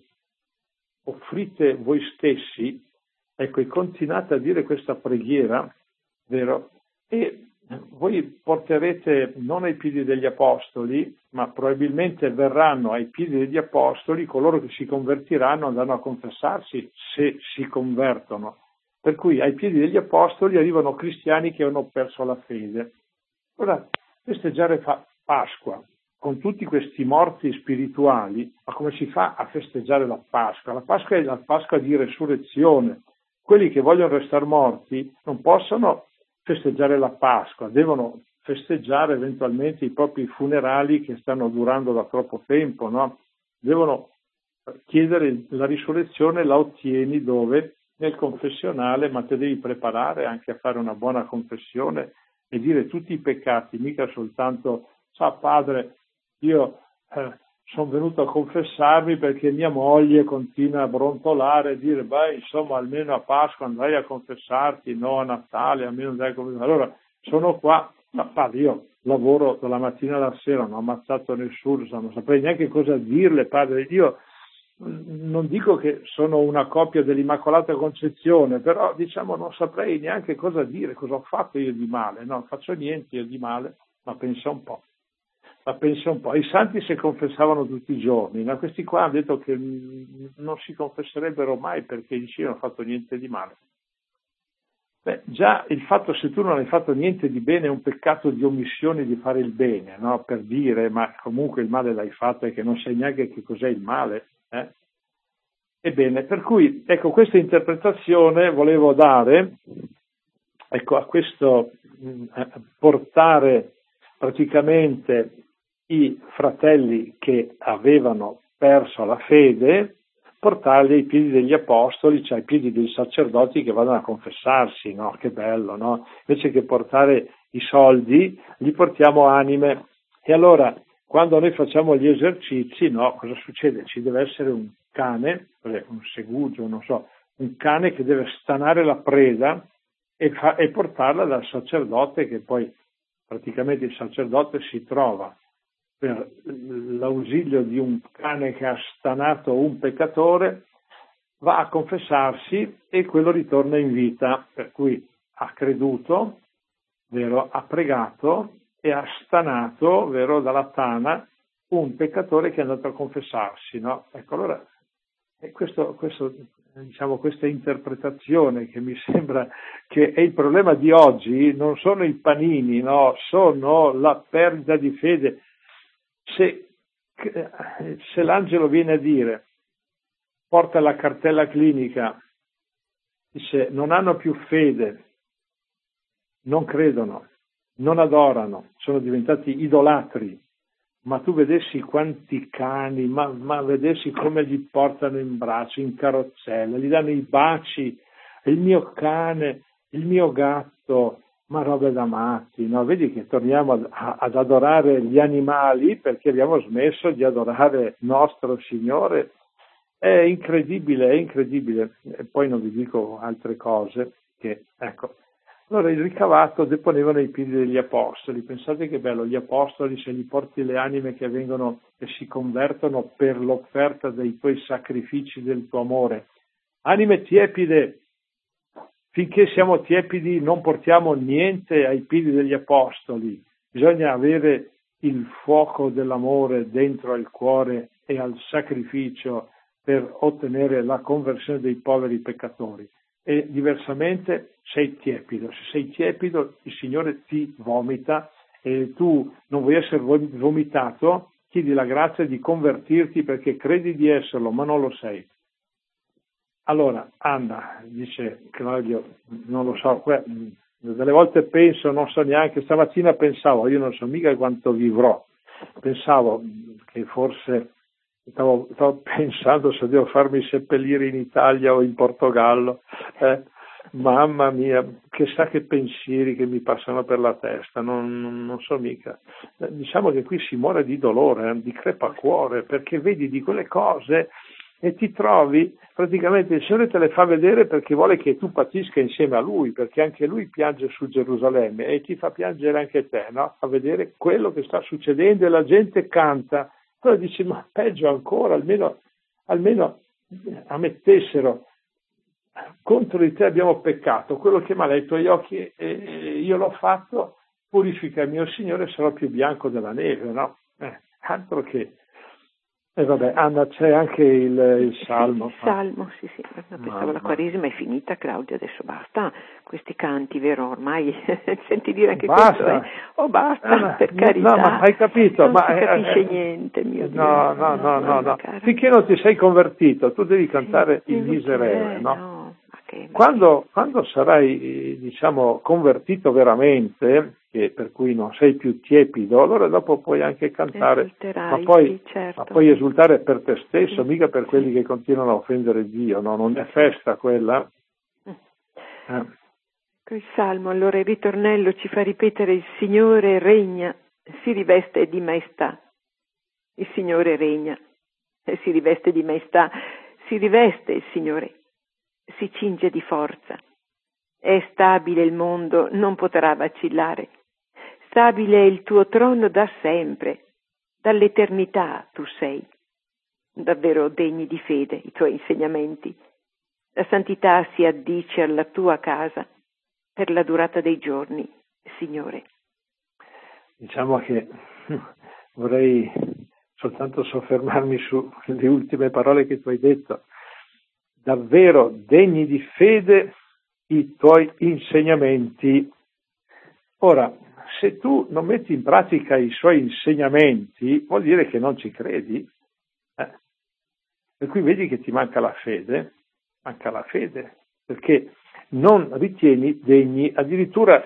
Speaker 1: offrite voi stessi, ecco, e continuate a dire questa preghiera, vero? E voi porterete non ai piedi degli apostoli, ma probabilmente verranno ai piedi degli apostoli coloro che si convertiranno, andranno a confessarsi se si convertono. Per cui ai piedi degli apostoli arrivano cristiani che hanno perso la fede. Ora, festeggiare Pasqua con tutti questi morti spirituali, ma come si fa a festeggiare la Pasqua? La Pasqua è la Pasqua di resurrezione. Quelli che vogliono restare morti non possono festeggiare la Pasqua, devono festeggiare eventualmente i propri funerali che stanno durando da troppo tempo, no? Devono chiedere la risurrezione, la ottieni dove? Nel confessionale, ma te devi preparare anche a fare una buona confessione e dire tutti i peccati, mica soltanto, sa padre, io eh, sono venuto a confessarmi perché mia moglie continua a brontolare e dire, beh, insomma, almeno a Pasqua andrai a confessarti, no a Natale, almeno andrai a confessarti. Allora, sono qua, ma padre, io lavoro dalla mattina alla sera, non ho ammazzato nessuno, non saprei neanche cosa dirle, padre. Io non dico che sono una copia dell'Immacolata Concezione, però diciamo non saprei neanche cosa dire, cosa ho fatto io di male, no, non faccio niente io di male, ma pensa un po'. Ma pensa un po', i santi si confessavano tutti i giorni, ma questi qua hanno detto che non si confesserebbero mai perché dice io non ho fatto niente di male. Beh, già il fatto se tu non hai fatto niente di bene è un peccato di omissione di fare il bene, no? Per dire, ma comunque il male l'hai fatto e che non sai neanche che cos'è il male. Eh? Ebbene, per cui, ecco, questa interpretazione volevo dare, ecco, a questo eh, portare praticamente i fratelli che avevano perso la fede, portarli ai piedi degli apostoli, cioè ai piedi dei sacerdoti che vadano a confessarsi, no? Che bello, no? Invece che portare i soldi, li portiamo anime. E allora, quando noi facciamo gli esercizi, no? Cosa succede? Ci deve essere un cane, un segugio, non so, un cane che deve stanare la preda e, fa, e portarla dal sacerdote, che poi praticamente il sacerdote si trova per l'ausilio di un cane che ha stanato un peccatore, va a confessarsi e quello ritorna in vita, per cui ha creduto, vero, ha pregato e ha stanato, vero, dalla tana un peccatore che è andato a confessarsi, no? Ecco, allora e questo, questo, diciamo, questa interpretazione che mi sembra che è il problema di oggi, non sono i panini, no? Sono la perdita di fede. Se, se l'angelo viene a dire, porta la cartella clinica, dice non hanno più fede, non credono, non adorano, sono diventati idolatri, ma tu vedessi quanti cani, ma, ma vedessi come li portano in braccio, in carrozzella, gli danno i baci, il mio cane, il mio gatto, ma robe da matti, no? Vedi che torniamo ad, ad adorare gli animali perché abbiamo smesso di adorare nostro Signore. È incredibile, è incredibile. E poi non vi dico altre cose che, ecco. Allora il ricavato deponevano ai piedi degli apostoli. Pensate che bello, gli apostoli, se gli porti le anime che vengono e si convertono per l'offerta dei tuoi sacrifici del tuo amore. Anime tiepide, finché siamo tiepidi non portiamo niente ai piedi degli apostoli. Bisogna avere il fuoco dell'amore dentro al cuore e al sacrificio per ottenere la conversione dei poveri peccatori. E diversamente sei tiepido. Se sei tiepido il Signore ti vomita e tu non vuoi essere vomitato, chiedi la grazia di convertirti perché credi di esserlo, ma non lo sei. Allora, Anna, dice Claudio, non lo so, delle volte penso, non so neanche, stamattina pensavo, io non so mica quanto vivrò, pensavo che forse, stavo, stavo pensando se devo farmi seppellire in Italia o in Portogallo, eh, mamma mia, chissà che pensieri che mi passano per la testa, non, non, non so mica. Diciamo che qui si muore di dolore, eh, di crepacuore, perché vedi di quelle cose e ti trovi, praticamente il Signore te le fa vedere perché vuole che tu patisca insieme a Lui, perché anche Lui piange su Gerusalemme e ti fa piangere anche te, no? A vedere quello che sta succedendo e la gente canta. Allora dici, ma peggio ancora, almeno, almeno ammettessero, contro di te abbiamo peccato, quello che male ai tuoi occhi e io l'ho fatto, purifica il mio Signore, sarò più bianco della neve, no? Eh, altro che... E eh vabbè, Anna, c'è anche il, il Salmo.
Speaker 2: Sì, il Salmo, sì, sì. Pensavo
Speaker 1: Mamma.
Speaker 2: la Quaresima è finita, Claudio, adesso basta questi canti, vero? Ormai senti dire anche
Speaker 1: basta.
Speaker 2: questo, eh? Oh, basta,
Speaker 1: Anna,
Speaker 2: per carità.
Speaker 1: No, ma hai capito?
Speaker 2: Non
Speaker 1: ma,
Speaker 2: si capisce
Speaker 1: eh,
Speaker 2: niente, mio Dio.
Speaker 1: No, no, no, no, no.
Speaker 2: Cara.
Speaker 1: Finché non ti sei convertito, tu devi cantare
Speaker 2: sì,
Speaker 1: il miserere,
Speaker 2: eh,
Speaker 1: no?
Speaker 2: no. Che,
Speaker 1: quando, quando sarai, diciamo, convertito veramente, che per cui non sei più tiepido, allora dopo puoi anche cantare, ma poi,
Speaker 2: sì, certo.
Speaker 1: ma puoi esultare per te stesso,
Speaker 2: sì,
Speaker 1: mica per
Speaker 2: sì.
Speaker 1: quelli che continuano a offendere Dio, no? Non è festa quella. Eh.
Speaker 2: Il Salmo, allora il ritornello ci fa ripetere: il Signore regna, si riveste di maestà. Il Signore regna e si riveste di maestà, si riveste il Signore, si cinge di forza. È stabile il mondo, non potrà vacillare. Stabile è il tuo trono da sempre, dall'eternità tu sei. Davvero degni di fede i tuoi insegnamenti. La santità si addice alla tua casa per la durata dei giorni, Signore.
Speaker 1: Diciamo che vorrei soltanto soffermarmi sulle ultime parole che tu hai detto. Davvero degni di fede i tuoi insegnamenti. Ora, se tu non metti in pratica i suoi insegnamenti, vuol dire che non ci credi. Eh? Per cui vedi che ti manca la fede, manca la fede, perché non ritieni degni, addirittura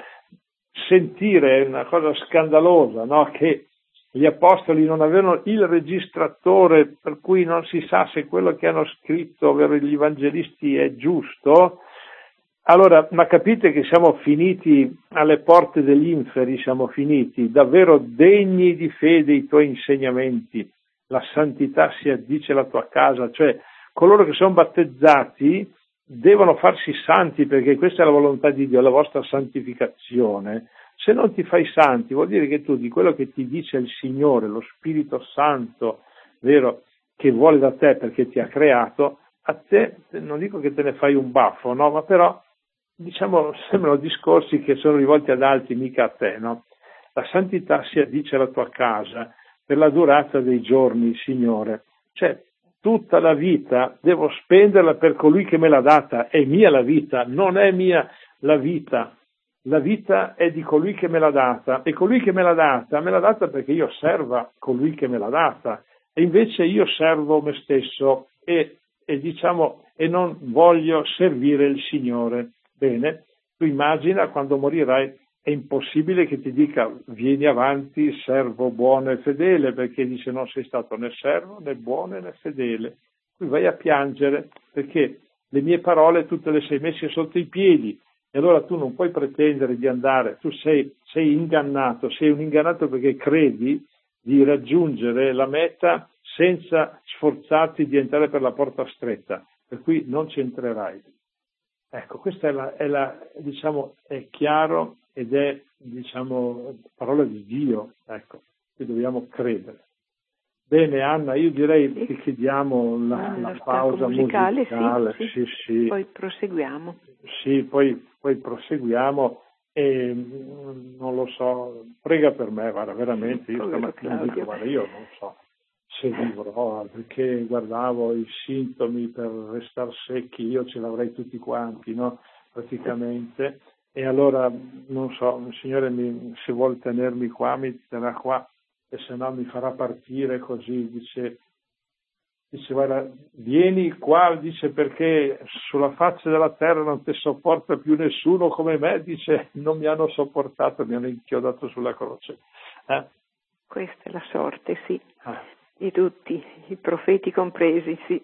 Speaker 1: sentire una cosa scandalosa, no? Che gli apostoli non avevano il registratore, per cui non si sa se quello che hanno scritto, ovvero gli evangelisti, è giusto. Allora, ma capite che siamo finiti alle porte degli inferi, siamo finiti, davvero degni di fede i tuoi insegnamenti, la santità si addice alla tua casa, cioè coloro che sono battezzati devono farsi santi, perché questa è la volontà di Dio, la vostra santificazione. Se non ti fai santi, vuol dire che tu di quello che ti dice il Signore, lo Spirito Santo, vero, che vuole da te perché ti ha creato, a te, non dico che te ne fai un baffo, no, ma però, diciamo, sembrano discorsi che sono rivolti ad altri, mica a te, no? La santità si addice alla tua casa per la durata dei giorni, Signore. Cioè, tutta la vita devo spenderla per colui che me l'ha data, è mia la vita, non è mia la vita. La vita è di colui che me l'ha data, e colui che me l'ha data, me l'ha data perché io serva colui che me l'ha data, e invece io servo me stesso e, e diciamo e non voglio servire il Signore. Bene, tu immagina quando morirai, è impossibile che ti dica vieni avanti, servo buono e fedele, perché dice non sei stato né servo né buono né fedele. Tu vai a piangere perché le mie parole tutte le sei messe sotto i piedi. E allora tu non puoi pretendere di andare, tu sei, sei ingannato, sei un ingannato perché credi di raggiungere la meta senza sforzarti di entrare per la porta stretta, per cui non ci entrerai. Ecco, questa è la, è la diciamo, è chiaro ed è, diciamo, parola di Dio, ecco, che dobbiamo credere. Bene, Anna, io direi
Speaker 2: sì.
Speaker 1: che chiediamo la, la pausa musicale, musicale.
Speaker 2: Sì,
Speaker 1: sì, sì.
Speaker 2: Poi proseguiamo.
Speaker 1: Sì, poi, poi proseguiamo e non lo so, prega per me, guarda, veramente, io stamattina dico, guarda, io non so se vivrò, perché guardavo i sintomi per restare secchi, io ce l'avrei tutti quanti, no? Praticamente, e allora, non so, il Signore mi, se vuol tenermi qua, mi terrà qua, e se no mi farà partire così, dice, dice guarda, vieni qua, dice, perché sulla faccia della terra non ti sopporta più nessuno come me, dice, non mi hanno sopportato, mi hanno inchiodato sulla croce. Eh?
Speaker 2: Questa è la sorte, sì,
Speaker 1: ah.
Speaker 2: di tutti, i profeti compresi, sì.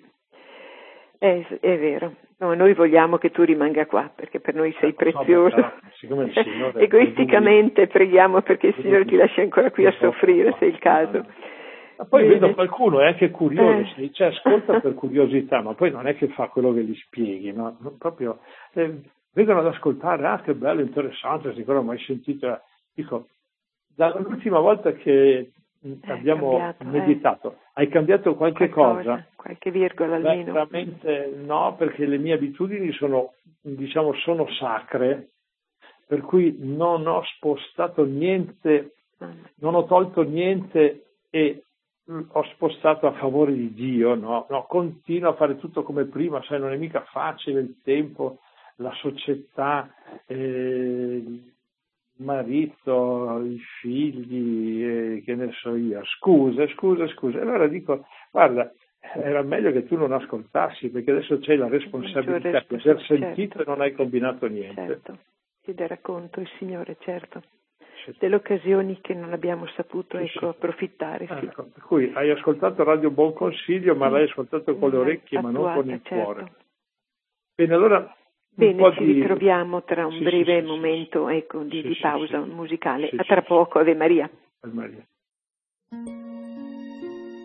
Speaker 2: È, è vero. No, noi vogliamo che tu rimanga qua, perché per noi sei prezioso.
Speaker 1: No, siccome il Signore
Speaker 2: Egoisticamente preghiamo perché il Signore ti lasci ancora qui a soffrire, se è il caso.
Speaker 1: Ma poi Bene. Vedo qualcuno è anche curioso,
Speaker 2: eh.
Speaker 1: cioè ascolta per curiosità, ma poi non è che fa quello che gli spieghi, no? Proprio eh, vengono ad ascoltare, ah che bello, interessante, sicuro non ho mai sentito. Dico, dall'ultima volta che abbiamo
Speaker 2: cambiato,
Speaker 1: meditato, eh. hai cambiato qualche
Speaker 2: Qualcosa,
Speaker 1: cosa?
Speaker 2: Qualche virgola almeno?
Speaker 1: Beh, veramente no, perché le mie abitudini sono, diciamo, sono sacre, per cui non ho spostato niente, non ho tolto niente e ho spostato a favore di Dio, no? No, continuo a fare tutto come prima, sai, non è mica facile il tempo, la società, eh, il marito, i figli, eh, che ne so io, scusa, scusa, scusa. Allora dico, guarda, era meglio che tu non ascoltassi, perché adesso c'hai la responsabilità di aver sentito, certo, e non hai combinato niente.
Speaker 2: Certo, ti darà conto il Signore, certo, delle occasioni che non abbiamo saputo, sì, ecco, sì, approfittare. Sì.
Speaker 1: Ecco, per cui hai ascoltato Radio Buon Consiglio, ma sì, l'hai ascoltato con le orecchie,
Speaker 2: attuata,
Speaker 1: ma non con il
Speaker 2: certo.
Speaker 1: cuore. Bene, allora...
Speaker 2: Bene, ci di... ritroviamo tra un
Speaker 1: sì,
Speaker 2: breve
Speaker 1: sì,
Speaker 2: momento,
Speaker 1: sì,
Speaker 2: ecco, di,
Speaker 1: sì,
Speaker 2: di
Speaker 1: sì,
Speaker 2: pausa
Speaker 1: sì,
Speaker 2: musicale.
Speaker 1: sì,
Speaker 2: A tra
Speaker 1: sì,
Speaker 2: poco, Ave Maria.
Speaker 1: Ave Maria.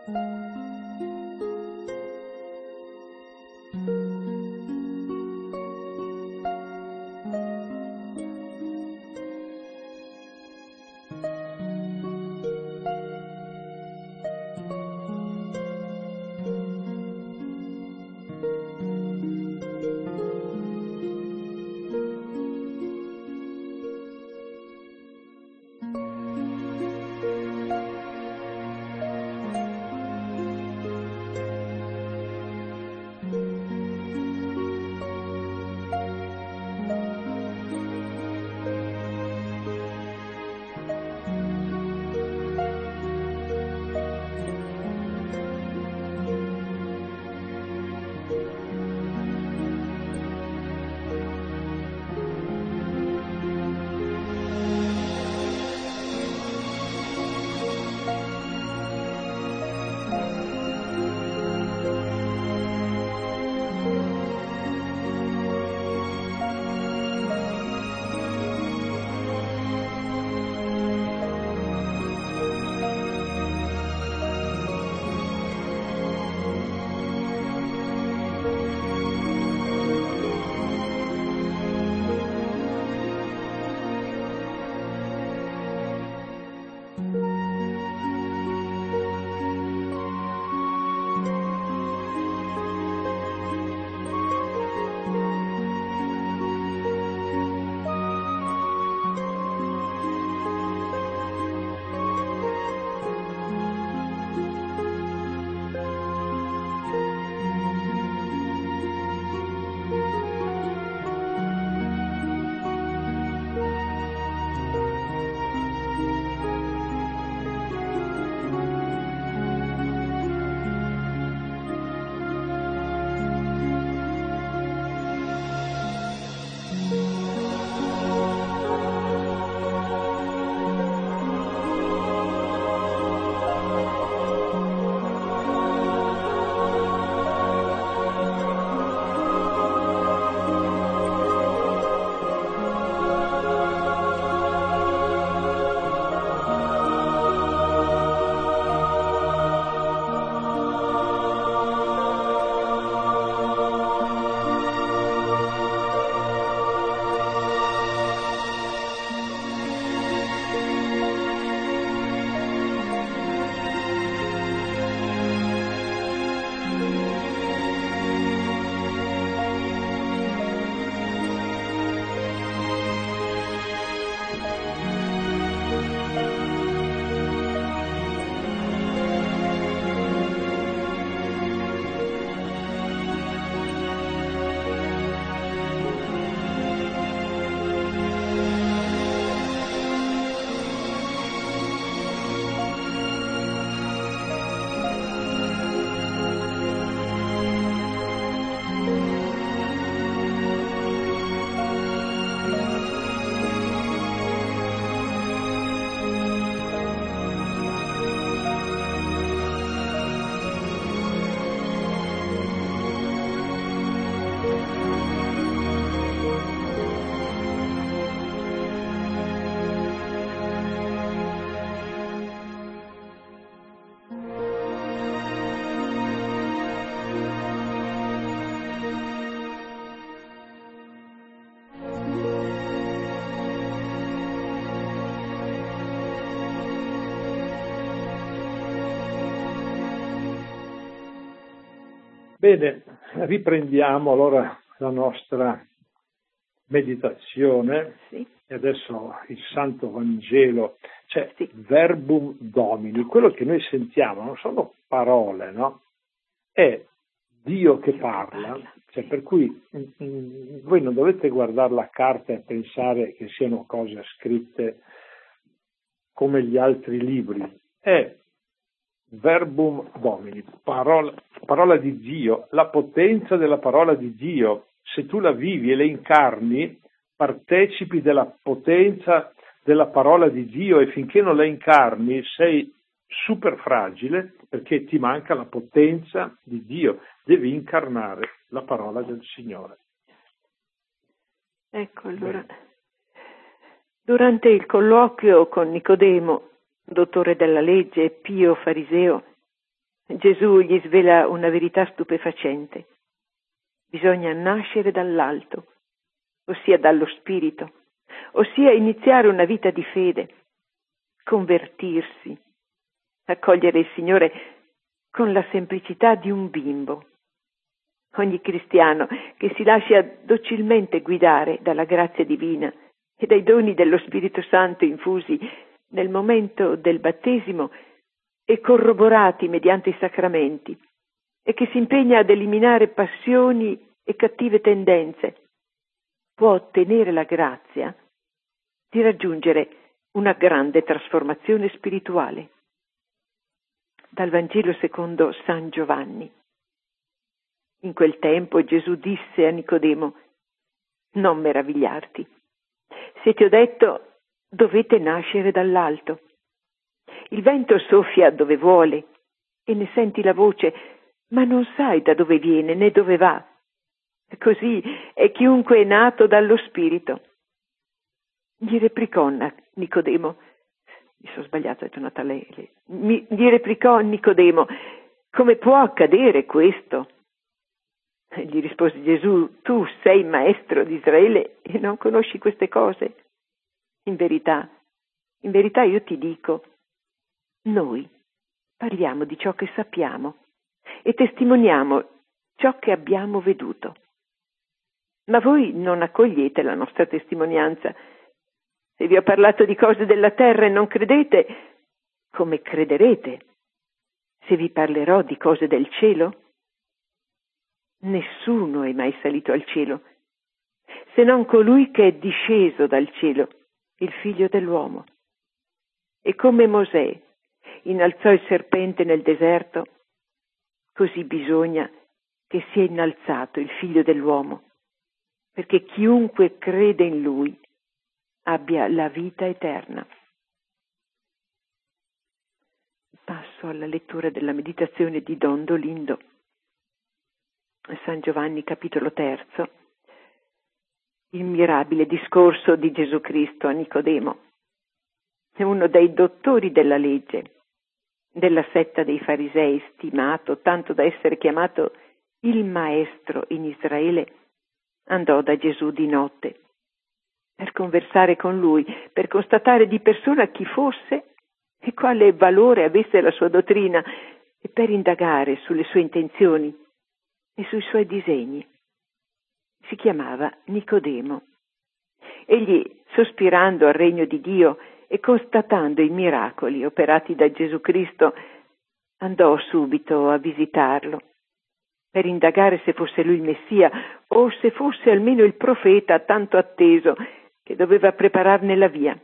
Speaker 1: Bene, riprendiamo allora la nostra meditazione.
Speaker 2: Sì.
Speaker 1: E adesso il Santo Vangelo, cioè
Speaker 2: Sì.
Speaker 1: verbum Domini, quello che noi sentiamo non sono parole, no? È Dio che
Speaker 2: Dio
Speaker 1: parla,
Speaker 2: che parla.
Speaker 1: cioè per cui mh, mh, voi non dovete guardare la carta e pensare che siano cose scritte come gli altri libri, è verbum Domini, parola, parola di Dio, la potenza della parola di Dio. Se tu la vivi e la incarni, partecipi della potenza della parola di Dio, e finché non la incarni sei super fragile perché ti manca la potenza di Dio. Devi incarnare la parola del Signore.
Speaker 2: Ecco, allora, bene. Durante il colloquio con Nicodemo, dottore della legge, pio fariseo, Gesù gli svela una verità stupefacente. Bisogna nascere dall'alto, ossia dallo Spirito, ossia iniziare una vita di fede, convertirsi, accogliere il Signore con la semplicità di un bimbo. Ogni cristiano che si lascia docilmente guidare dalla grazia divina e dai doni dello Spirito Santo infusi nel momento del battesimo e corroborati mediante i sacramenti, e che si impegna ad eliminare passioni e cattive tendenze, può ottenere la grazia di raggiungere una grande trasformazione spirituale. Dal Vangelo secondo San Giovanni. In quel tempo Gesù disse a Nicodemo: non meravigliarti. Se ti ho detto, dovete nascere dall'alto. Il vento soffia dove vuole e ne senti la voce, ma non sai da dove viene né dove va. Così è chiunque è nato dallo Spirito. Gli replicò Nicodemo, mi sono sbagliato, è tornata lei. Mi, gli replicò Nicodemo: come può accadere questo? Gli rispose Gesù: tu sei maestro di Israele e non conosci queste cose? In verità, in verità io ti dico, noi parliamo di ciò che sappiamo e testimoniamo ciò che abbiamo veduto. Ma voi non accogliete la nostra testimonianza. Se vi ho parlato di cose della terra e non credete, come crederete se vi parlerò di cose del cielo? Nessuno è mai salito al cielo, se non colui che è disceso dal cielo, il Figlio dell'uomo. E come Mosè innalzò il serpente nel deserto, così bisogna che sia innalzato il Figlio dell'uomo, perché chiunque crede in Lui abbia la vita eterna. Passo alla lettura della meditazione di Don Dolindo. San Giovanni, capitolo terzo. Il mirabile discorso di Gesù Cristo a Nicodemo. È uno dei dottori della legge, della setta dei farisei, stimato tanto da essere chiamato il maestro in Israele, andò da Gesù di notte per conversare con lui, per constatare di persona chi fosse e quale valore avesse la sua dottrina e per indagare sulle sue intenzioni e sui suoi disegni. Si chiamava Nicodemo. Egli, sospirando al regno di Dio e constatando i miracoli operati da Gesù Cristo, andò subito a visitarlo per indagare se fosse lui il Messia o se fosse almeno il profeta tanto atteso che doveva prepararne la via.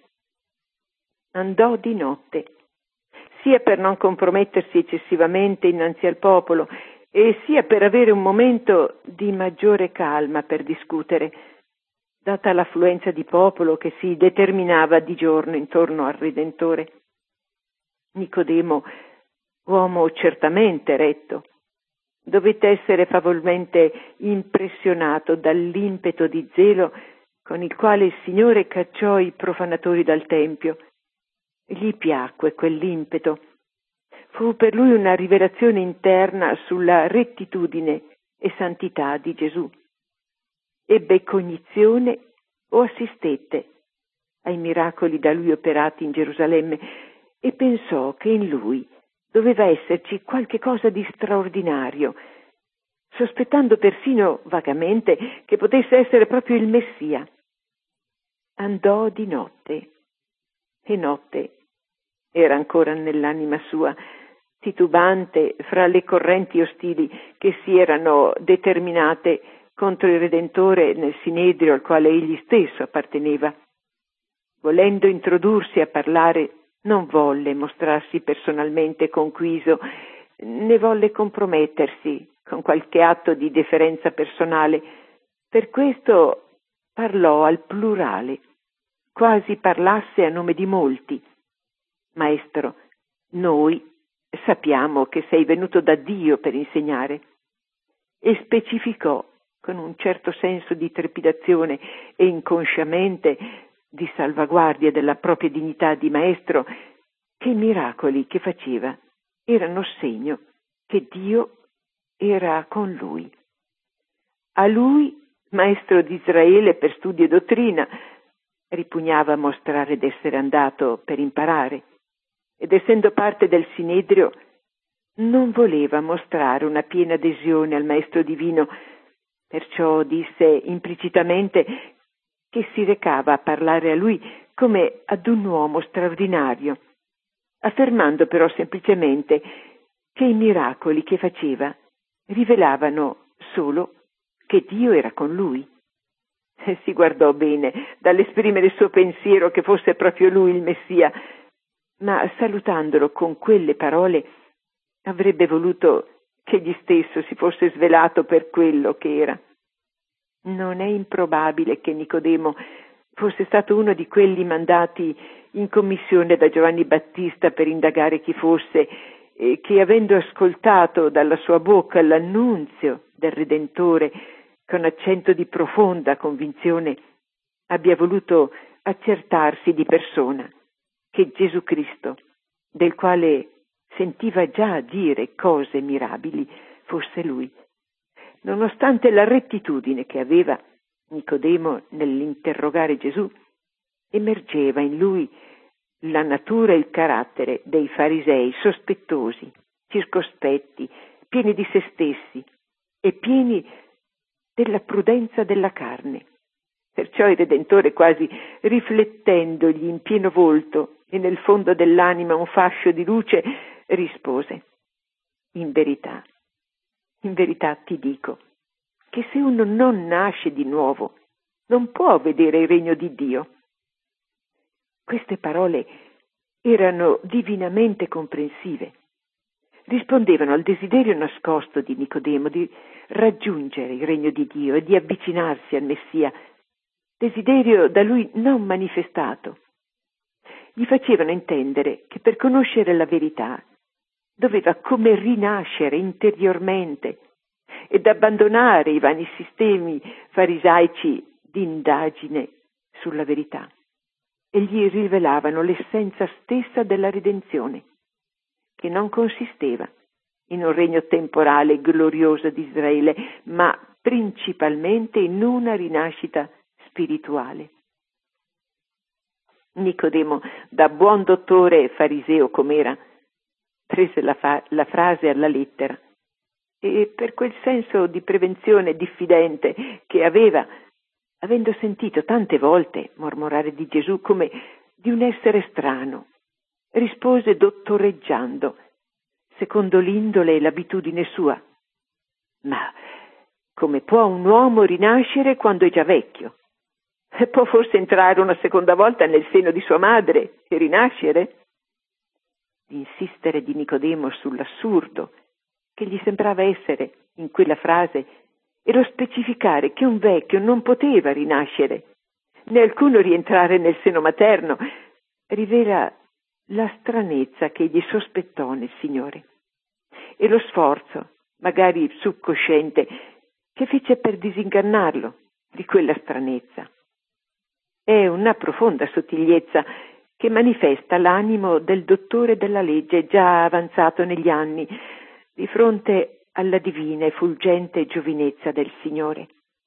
Speaker 2: Andò di notte, sia per non compromettersi eccessivamente innanzi al popolo e sia per avere un momento di maggiore calma per discutere, data l'affluenza di popolo che si determinava di giorno intorno al Redentore. Nicodemo, uomo certamente retto, dovette essere favorevolmente impressionato dall'impeto di zelo con il quale il Signore cacciò i profanatori dal Tempio. Gli piacque quell'impeto. Fu per lui una rivelazione interna sulla rettitudine e santità di Gesù. Ebbe cognizione o assistette ai miracoli da lui operati in Gerusalemme e pensò che in lui doveva esserci qualche cosa di straordinario, sospettando persino vagamente che potesse essere proprio il Messia. Andò di notte, e notte era ancora nell'anima sua, titubante fra le correnti ostili che si erano determinate contro il Redentore nel Sinedrio al quale egli stesso apparteneva. Volendo introdursi a parlare, non volle mostrarsi personalmente conquiso, né volle compromettersi con qualche atto di deferenza personale. Per questo parlò al plurale, quasi parlasse a nome di molti. Maestro, noi sappiamo che sei venuto da Dio per insegnare. E specificò con un certo senso di trepidazione e inconsciamente di salvaguardia della propria dignità di maestro che i miracoli che faceva erano segno che Dio era con lui. A lui, maestro di Israele per studio e dottrina, ripugnava mostrare d'essere andato per imparare, ed essendo parte del Sinedrio non voleva mostrare una piena adesione al maestro divino, perciò disse implicitamente che si recava a parlare a lui come ad un uomo straordinario, affermando però semplicemente che i miracoli che faceva rivelavano solo che Dio era con lui. E si guardò bene dall'esprimere il suo pensiero che fosse proprio lui il Messia, ma salutandolo con quelle parole avrebbe voluto che egli stesso si fosse svelato per quello che era. Non è improbabile che Nicodemo fosse stato uno di quelli mandati in commissione da Giovanni Battista per indagare chi fosse, e che avendo ascoltato dalla sua bocca l'annunzio del Redentore con accento di profonda convinzione abbia voluto accertarsi di persona che Gesù Cristo, del quale sentiva già dire cose mirabili, fosse lui. Nonostante la rettitudine che aveva Nicodemo nell'interrogare Gesù, emergeva in lui la natura e il carattere dei farisei sospettosi, circospetti, pieni di se stessi e pieni della prudenza della carne. Perciò il Redentore, quasi riflettendogli in pieno volto e nel fondo dell'anima un fascio di luce, rispose: in verità, in verità ti dico che se uno non nasce di nuovo non può vedere il regno di Dio. Queste parole erano divinamente comprensive. Rispondevano al desiderio nascosto di Nicodemo di raggiungere il regno di Dio e di avvicinarsi al Messia, desiderio da lui non manifestato. Gli facevano intendere che per conoscere la verità doveva come rinascere interiormente ed abbandonare i vani sistemi farisaici di indagine sulla verità, e gli rivelavano l'essenza stessa della redenzione, che non consisteva in un regno temporale glorioso di Israele, ma principalmente in una rinascita spirituale. Nicodemo, da buon dottore fariseo com'era, prese la, fa- la frase alla lettera e, per quel senso di prevenzione diffidente che aveva, avendo sentito tante volte mormorare di Gesù come di un essere strano, rispose dottoreggiando, secondo l'indole e l'abitudine sua: ma come può un uomo rinascere quando è già vecchio? Può forse entrare una seconda volta nel seno di sua madre e rinascere? L'insistere di Nicodemo sull'assurdo che gli sembrava essere in quella frase e lo specificare che un vecchio non poteva rinascere, né alcuno rientrare nel seno materno, rivela la stranezza che egli sospettò nel Signore e lo sforzo, magari subconsciente, che fece per disingannarlo di quella stranezza. È una profonda sottigliezza che manifesta l'animo del dottore della legge già avanzato negli anni di fronte alla divina e fulgente giovinezza del Signore.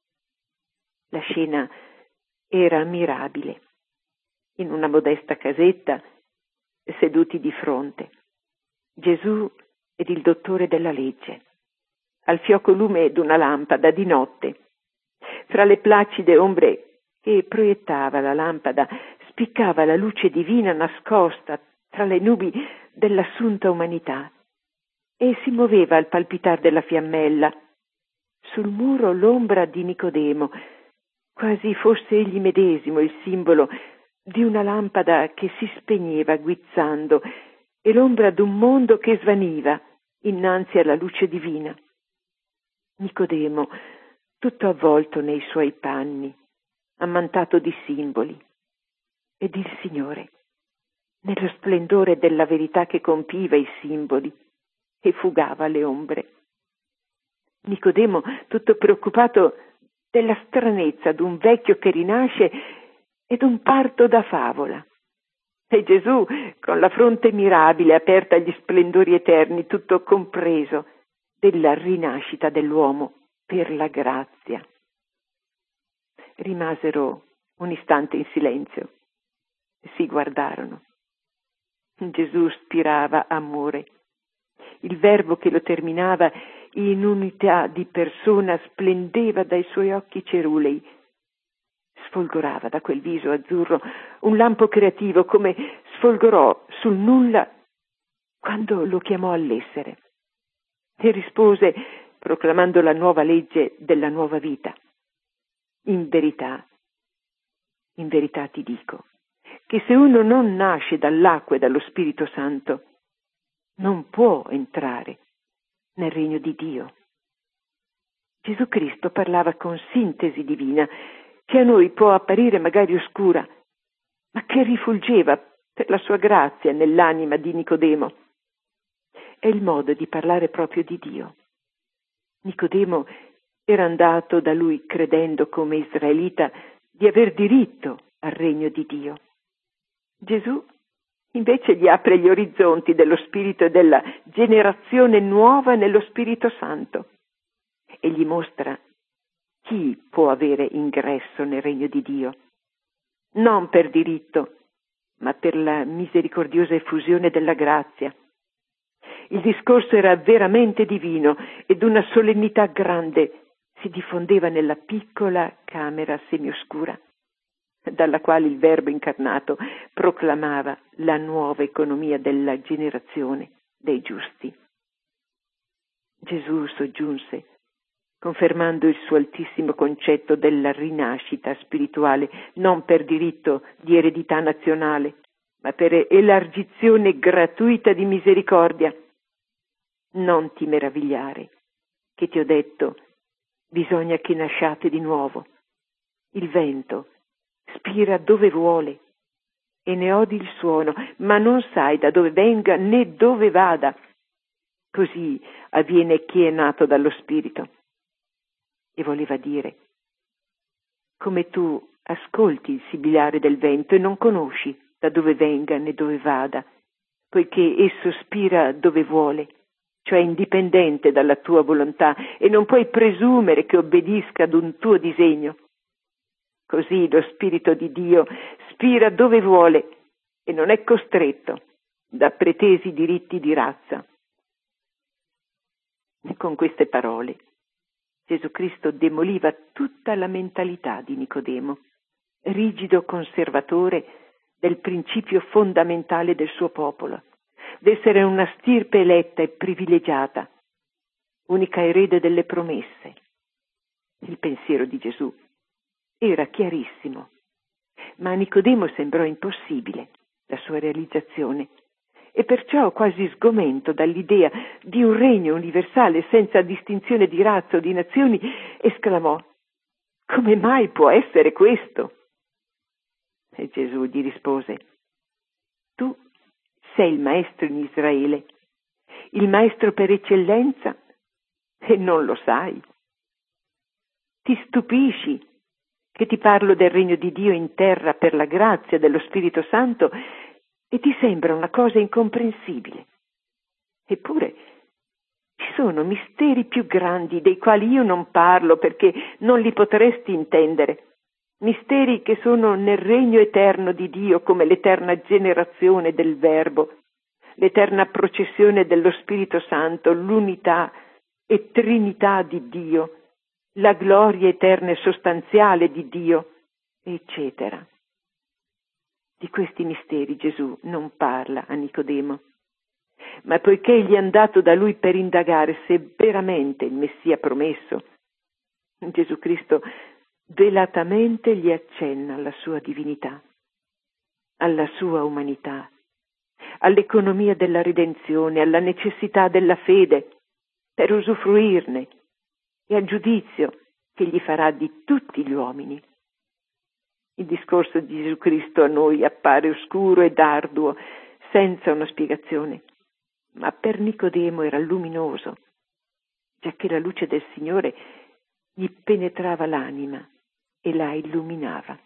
Speaker 2: La scena era mirabile. In una modesta casetta, seduti di fronte, Gesù ed il dottore della legge, al fioco lume d'una lampada di notte. Fra le placide ombre che proiettava la lampada spiccava la luce divina nascosta tra le nubi dell'assunta umanità e si muoveva al palpitar della fiammella. Sul muro l'ombra di Nicodemo, quasi fosse egli medesimo il simbolo di una lampada che si spegneva guizzando e l'ombra d'un mondo che svaniva innanzi alla luce divina. Nicodemo, tutto avvolto nei suoi panni, ammantato di simboli, ed il Signore, nello splendore della verità che compiva i simboli e fugava le ombre. Nicodemo, tutto preoccupato della stranezza d'un vecchio che rinasce ed un parto da favola. E Gesù, con la fronte mirabile aperta agli splendori eterni, tutto compreso della rinascita dell'uomo per la grazia. Rimasero un istante in silenzio e si guardarono. Gesù spirava amore. Il Verbo che lo terminava in unità di persona splendeva dai suoi occhi cerulei. Sfolgorava da quel viso azzurro un lampo creativo, come sfolgorò sul nulla quando lo chiamò all'essere. E rispose proclamando la nuova legge della nuova vita. In verità, in verità ti dico, che se uno non nasce dall'acqua e dallo Spirito Santo, non può entrare nel regno di Dio. Gesù Cristo parlava con sintesi divina, che a noi può apparire magari oscura, ma che rifulgeva per la sua grazia nell'anima di Nicodemo. È il modo di parlare proprio di Dio. Nicodemo era andato da lui credendo come israelita di aver diritto al regno di Dio. Gesù invece gli apre gli orizzonti dello spirito e della generazione nuova nello Spirito Santo e gli mostra chi può avere ingresso nel regno di Dio, non per diritto, ma per la misericordiosa effusione della grazia. Il discorso era veramente divino ed una solennità grande si diffondeva nella piccola camera semioscura, dalla quale il Verbo incarnato proclamava la nuova economia della generazione dei giusti. Gesù soggiunse, confermando il suo altissimo concetto della rinascita spirituale, non per diritto di eredità nazionale, ma per elargizione gratuita di misericordia. Non ti meravigliare, che ti ho detto, bisogna che nasciate di nuovo. Il vento spira dove vuole e ne odi il suono, ma non sai da dove venga né dove vada. Così avviene chi è nato dallo Spirito. E voleva dire, come tu ascolti il sibilare del vento e non conosci da dove venga né dove vada, poiché esso spira dove vuole, cioè indipendente dalla tua volontà, e non puoi presumere che obbedisca ad un tuo disegno. Così lo Spirito di Dio spira dove vuole e non è costretto da pretesi diritti di razza. E con queste parole Gesù Cristo demoliva tutta la mentalità di Nicodemo, rigido conservatore del principio fondamentale del suo popolo, d'essere una stirpe eletta e privilegiata, unica erede delle promesse. Il pensiero di Gesù era chiarissimo, ma a Nicodemo sembrò impossibile la sua realizzazione e perciò quasi sgomento dall'idea di un regno universale senza distinzione di razza o di nazioni, esclamò: «Come mai può essere questo?» E Gesù gli rispose: «Tu sei il maestro in Israele, il maestro per eccellenza, e non lo sai. Ti stupisci che ti parlo del regno di Dio in terra per la grazia dello Spirito Santo e ti sembra una cosa incomprensibile. Eppure ci sono misteri più grandi dei quali io non parlo perché non li potresti intendere, misteri che sono nel regno eterno di Dio, come l'eterna generazione del Verbo, l'eterna processione dello Spirito Santo, l'unità e trinità di Dio, la gloria eterna e sostanziale di Dio, eccetera. Di questi misteri Gesù non parla a Nicodemo, ma poiché egli è andato da lui per indagare se veramente il Messia promesso, Gesù Cristo velatamente gli accenna alla sua divinità, alla sua umanità, all'economia della redenzione, alla necessità della fede per usufruirne e al giudizio che gli farà di tutti gli uomini. Il discorso di Gesù Cristo a noi appare oscuro ed arduo, senza una spiegazione, ma per Nicodemo era luminoso, giacché la luce del Signore gli penetrava l'anima e la illuminava.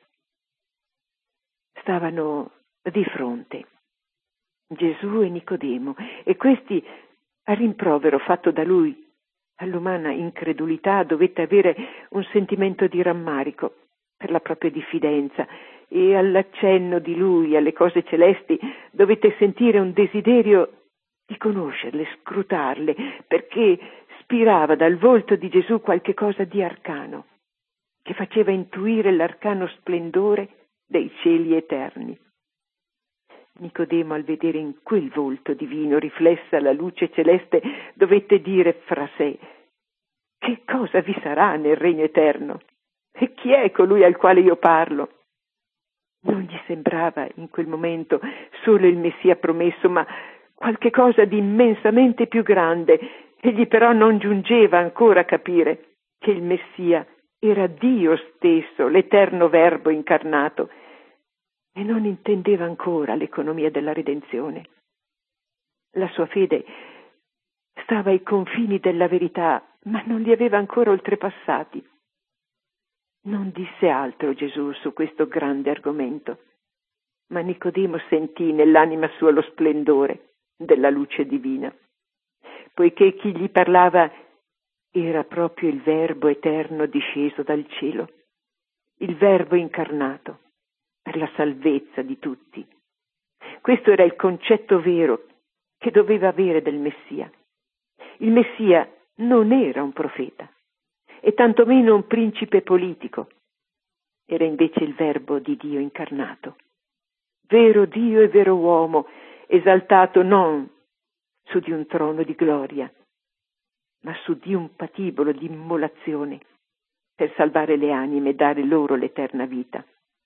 Speaker 2: Stavano di fronte Gesù e Nicodemo, e questi, a rimprovero fatto da lui All'umana incredulità dovette avere un sentimento di rammarico per la propria diffidenza e all'accenno di lui alle cose celesti dovette sentire un desiderio di conoscerle, scrutarle, perché spirava dal volto di Gesù qualche cosa di arcano, che faceva intuire l'arcano splendore dei cieli eterni. Nicodemo, al vedere in quel volto divino riflessa la luce celeste, dovette dire fra sé: che cosa vi sarà nel regno eterno? E chi è colui al quale io parlo? Non gli sembrava in quel momento solo il Messia promesso, ma qualche cosa di immensamente più grande. Egli però non giungeva ancora a capire che il Messia era Dio stesso, l'eterno Verbo incarnato, e non intendeva ancora l'economia della redenzione. La sua fede stava ai confini della verità, ma non li aveva ancora oltrepassati. Non disse altro Gesù su questo grande argomento, ma Nicodemo sentì nell'anima sua lo splendore della luce divina, poiché chi gli parlava era proprio il Verbo eterno disceso dal cielo, il Verbo incarnato per la salvezza di tutti. Questo era il concetto vero che doveva avere del Messia. Il Messia non era un profeta e tantomeno un principe politico, era invece il Verbo di Dio incarnato, vero Dio e vero uomo, esaltato non su di un trono di gloria, ma su di un patibolo di immolazione per salvare le anime e dare loro l'eterna vita.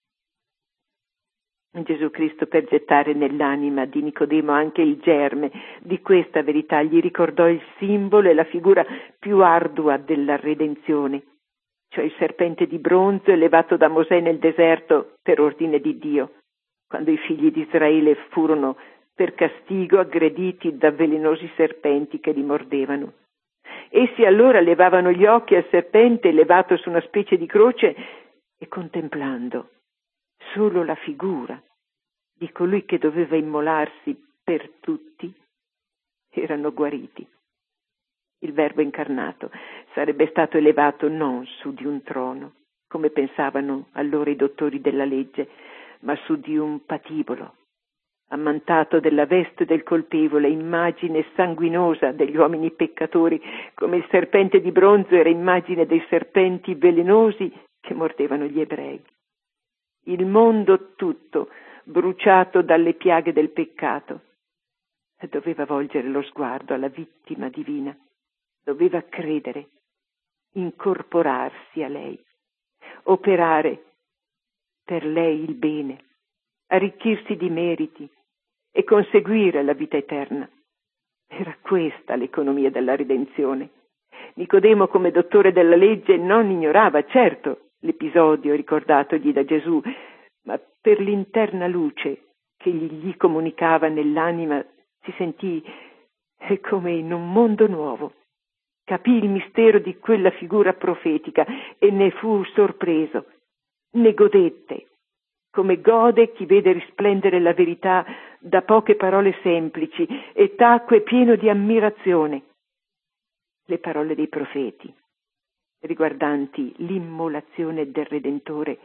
Speaker 2: Gesù Cristo, per gettare nell'anima di Nicodemo anche il germe di questa verità, gli ricordò il simbolo e la figura più ardua della redenzione, cioè il serpente di bronzo elevato da Mosè nel deserto per ordine di Dio, quando i figli di Israele furono per castigo aggrediti da velenosi serpenti che li mordevano. Essi allora levavano gli occhi al serpente levato su una specie di croce e, contemplando solo la figura di colui che doveva immolarsi per tutti, erano guariti. Il Verbo incarnato sarebbe stato elevato non su di un trono, come pensavano allora i dottori della legge, ma su di un patibolo, ammantato della veste del colpevole, immagine sanguinosa degli uomini peccatori, come il serpente di bronzo era immagine dei serpenti velenosi che mordevano gli ebrei. Il mondo tutto, bruciato dalle piaghe del peccato, doveva volgere lo sguardo alla vittima divina, doveva credere, incorporarsi a lei, operare per lei il bene, arricchirsi di meriti e conseguire la vita eterna. Era questa l'economia della redenzione. Nicodemo, come dottore della legge, non ignorava certo l'episodio ricordatogli da Gesù, ma per l'interna luce che gli comunicava nell'anima si sentì come in un mondo nuovo. Capì il mistero di quella figura profetica e ne fu sorpreso. Ne godette, come gode chi vede risplendere la verità da poche parole semplici, e tacque pieno di ammirazione. Le parole dei profeti riguardanti l'immolazione del Redentore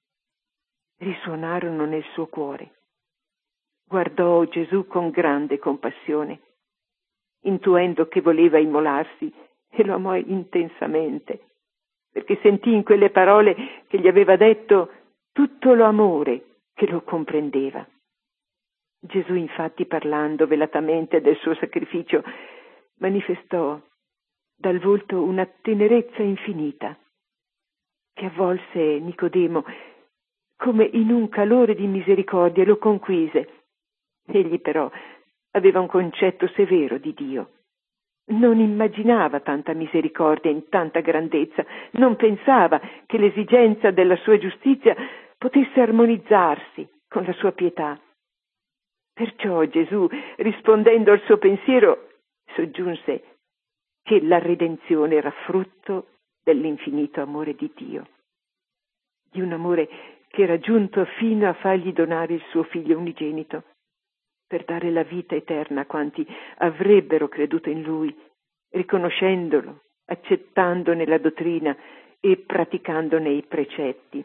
Speaker 2: risuonarono nel suo cuore. Guardò Gesù con grande compassione, intuendo che voleva immolarsi, e lo amò intensamente, perché sentì in quelle parole che gli aveva detto tutto l'amore che lo comprendeva. Gesù, infatti, parlando velatamente del suo sacrificio, manifestò dal volto una tenerezza infinita che avvolse Nicodemo come in un calore di misericordia, lo conquise. Egli però aveva un concetto severo di Dio. Non immaginava tanta misericordia in tanta grandezza, non pensava che l'esigenza della sua giustizia potesse armonizzarsi con la sua pietà. Perciò Gesù, rispondendo al suo pensiero, soggiunse che la redenzione era frutto dell'infinito amore di Dio, di un amore che era giunto fino a fargli donare il suo figlio unigenito, per dare la vita eterna a quanti avrebbero creduto in lui, riconoscendolo accettandone la dottrina e praticandone i precetti.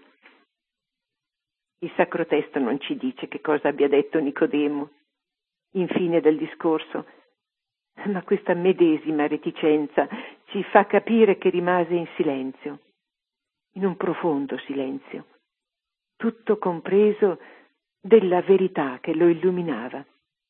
Speaker 2: Il Sacro Testo non ci dice che cosa abbia detto Nicodemo in fine del discorso, ma questa medesima reticenza ci fa capire che rimase in silenzio, in un profondo silenzio, tutto compreso della verità che lo illuminava.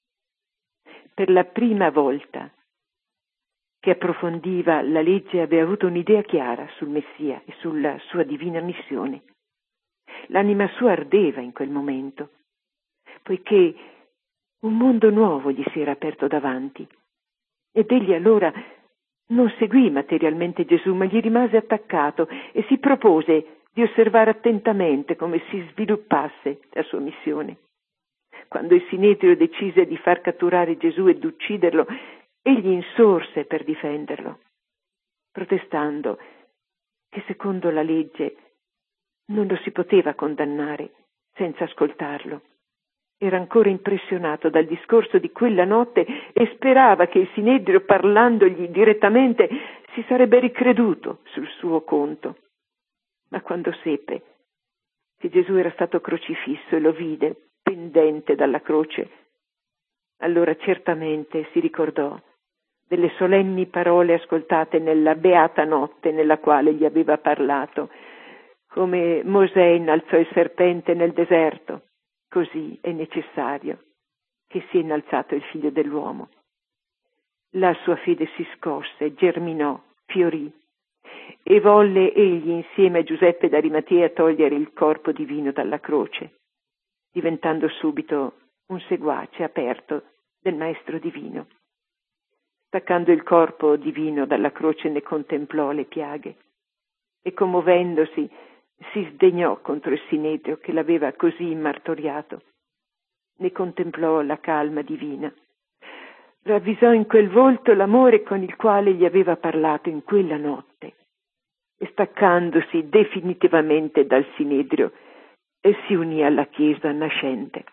Speaker 2: Per la prima volta che approfondiva la legge aveva avuto un'idea chiara sul Messia e sulla sua divina missione. L'anima sua ardeva in quel momento, poiché un mondo nuovo gli si era aperto davanti, ed egli allora non seguì materialmente Gesù, ma gli rimase attaccato e si propose di osservare attentamente come si sviluppasse la sua missione. Quando il Sinedrio decise di far catturare Gesù ed ucciderlo, egli insorse per difenderlo, protestando che secondo la legge non lo si poteva condannare senza ascoltarlo. Era ancora impressionato dal discorso di quella notte e sperava che il Sinedrio, parlandogli direttamente, si sarebbe ricreduto sul suo conto. Ma quando seppe che Gesù era stato crocifisso e lo vide pendente dalla croce, allora certamente si ricordò delle solenni parole ascoltate nella beata notte nella quale gli aveva parlato, come Mosè innalzò il serpente nel deserto. Così è necessario che sia innalzato il Figlio dell'uomo. La sua fede si scosse, germinò, fiorì, e volle egli insieme a Giuseppe d'Arimatea togliere il corpo divino dalla croce, diventando subito un seguace aperto del Maestro divino. Staccando il corpo divino dalla croce ne contemplò le piaghe e commuovendosi si sdegnò contro il Sinedrio che l'aveva così martoriato. Ne contemplò la calma divina. Ravvisò in quel volto l'amore con il quale gli aveva parlato in quella notte e staccandosi definitivamente dal Sinedrio si unì alla Chiesa nascente.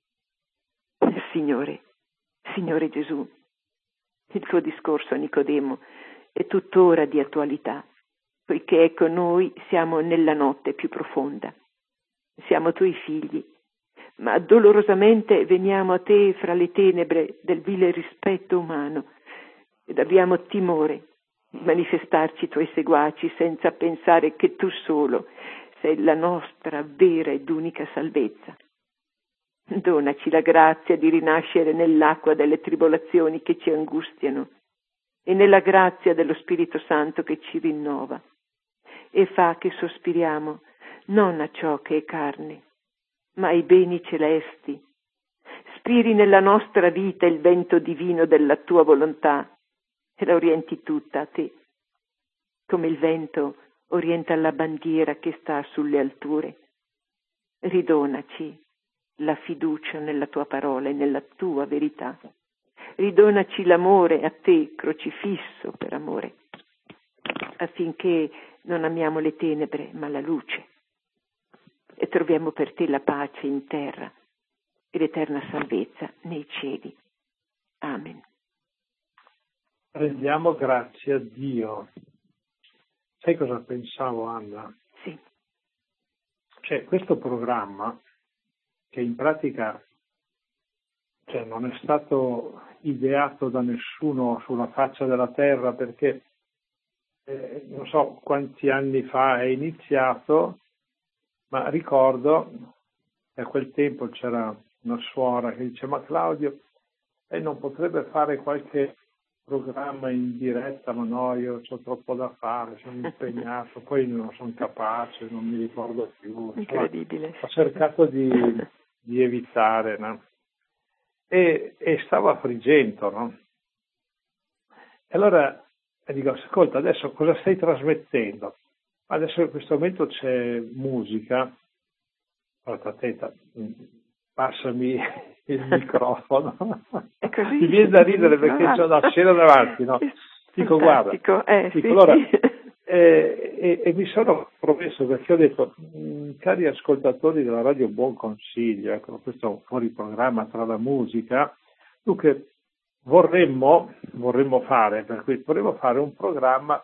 Speaker 2: Signore, Signore Gesù, il tuo discorso a Nicodemo è tuttora di attualità, poiché ecco noi siamo nella notte più profonda. Siamo tuoi figli, ma dolorosamente veniamo a te fra le tenebre del vile rispetto umano ed abbiamo timore di manifestarci tuoi seguaci senza pensare che tu solo sei la nostra vera ed unica salvezza. Donaci la grazia di rinascere nell'acqua delle tribolazioni che ci angustiano e nella grazia dello Spirito Santo che ci rinnova e fa che sospiriamo non a ciò che è carne, ma ai beni celesti. Spiri nella nostra vita il vento divino della tua volontà e la orienti tutta a te, come il vento orienta la bandiera che sta sulle alture. Ridonaci la fiducia nella tua parola e nella tua verità. Ridonaci l'amore a te, crocifisso per amore, affinché non amiamo le tenebre ma la luce e troviamo per te la pace in terra e l'eterna salvezza nei cieli. Amen.
Speaker 1: Rendiamo grazie a Dio. Sai cosa pensavo, Anna?
Speaker 2: Sì.
Speaker 1: Cioè, questo programma, che in pratica cioè, non è stato ideato da nessuno sulla faccia della terra, perché eh, non so quanti anni fa è iniziato, ma ricordo che a quel tempo c'era una suora che dice: ma Claudio, lei non potrebbe fare qualche programma in diretta? Ma no, io ho troppo da fare, sono impegnato, poi non sono capace, non mi ricordo più.
Speaker 2: Incredibile.
Speaker 1: Insomma, ho cercato di, di evitare, no? E, e stavo a Frigento, no? E allora e dico: ascolta, adesso cosa stai trasmettendo? Adesso in questo momento c'è musica. Allora, attenta, passami il microfono.
Speaker 2: È così.
Speaker 1: Mi viene da ridere perché c'ho la scena davanti, no? Dico:
Speaker 2: fantastico.
Speaker 1: Guarda,
Speaker 2: eh,
Speaker 1: dico,
Speaker 2: sì,
Speaker 1: allora,
Speaker 2: sì.
Speaker 1: eh, e, e mi sono promesso, perché ho detto: cari ascoltatori della Radio Buon Consiglio, ecco, questo è un fuori programma tra la musica, dunque vorremmo, vorremmo fare, per cui vorremmo fare un programma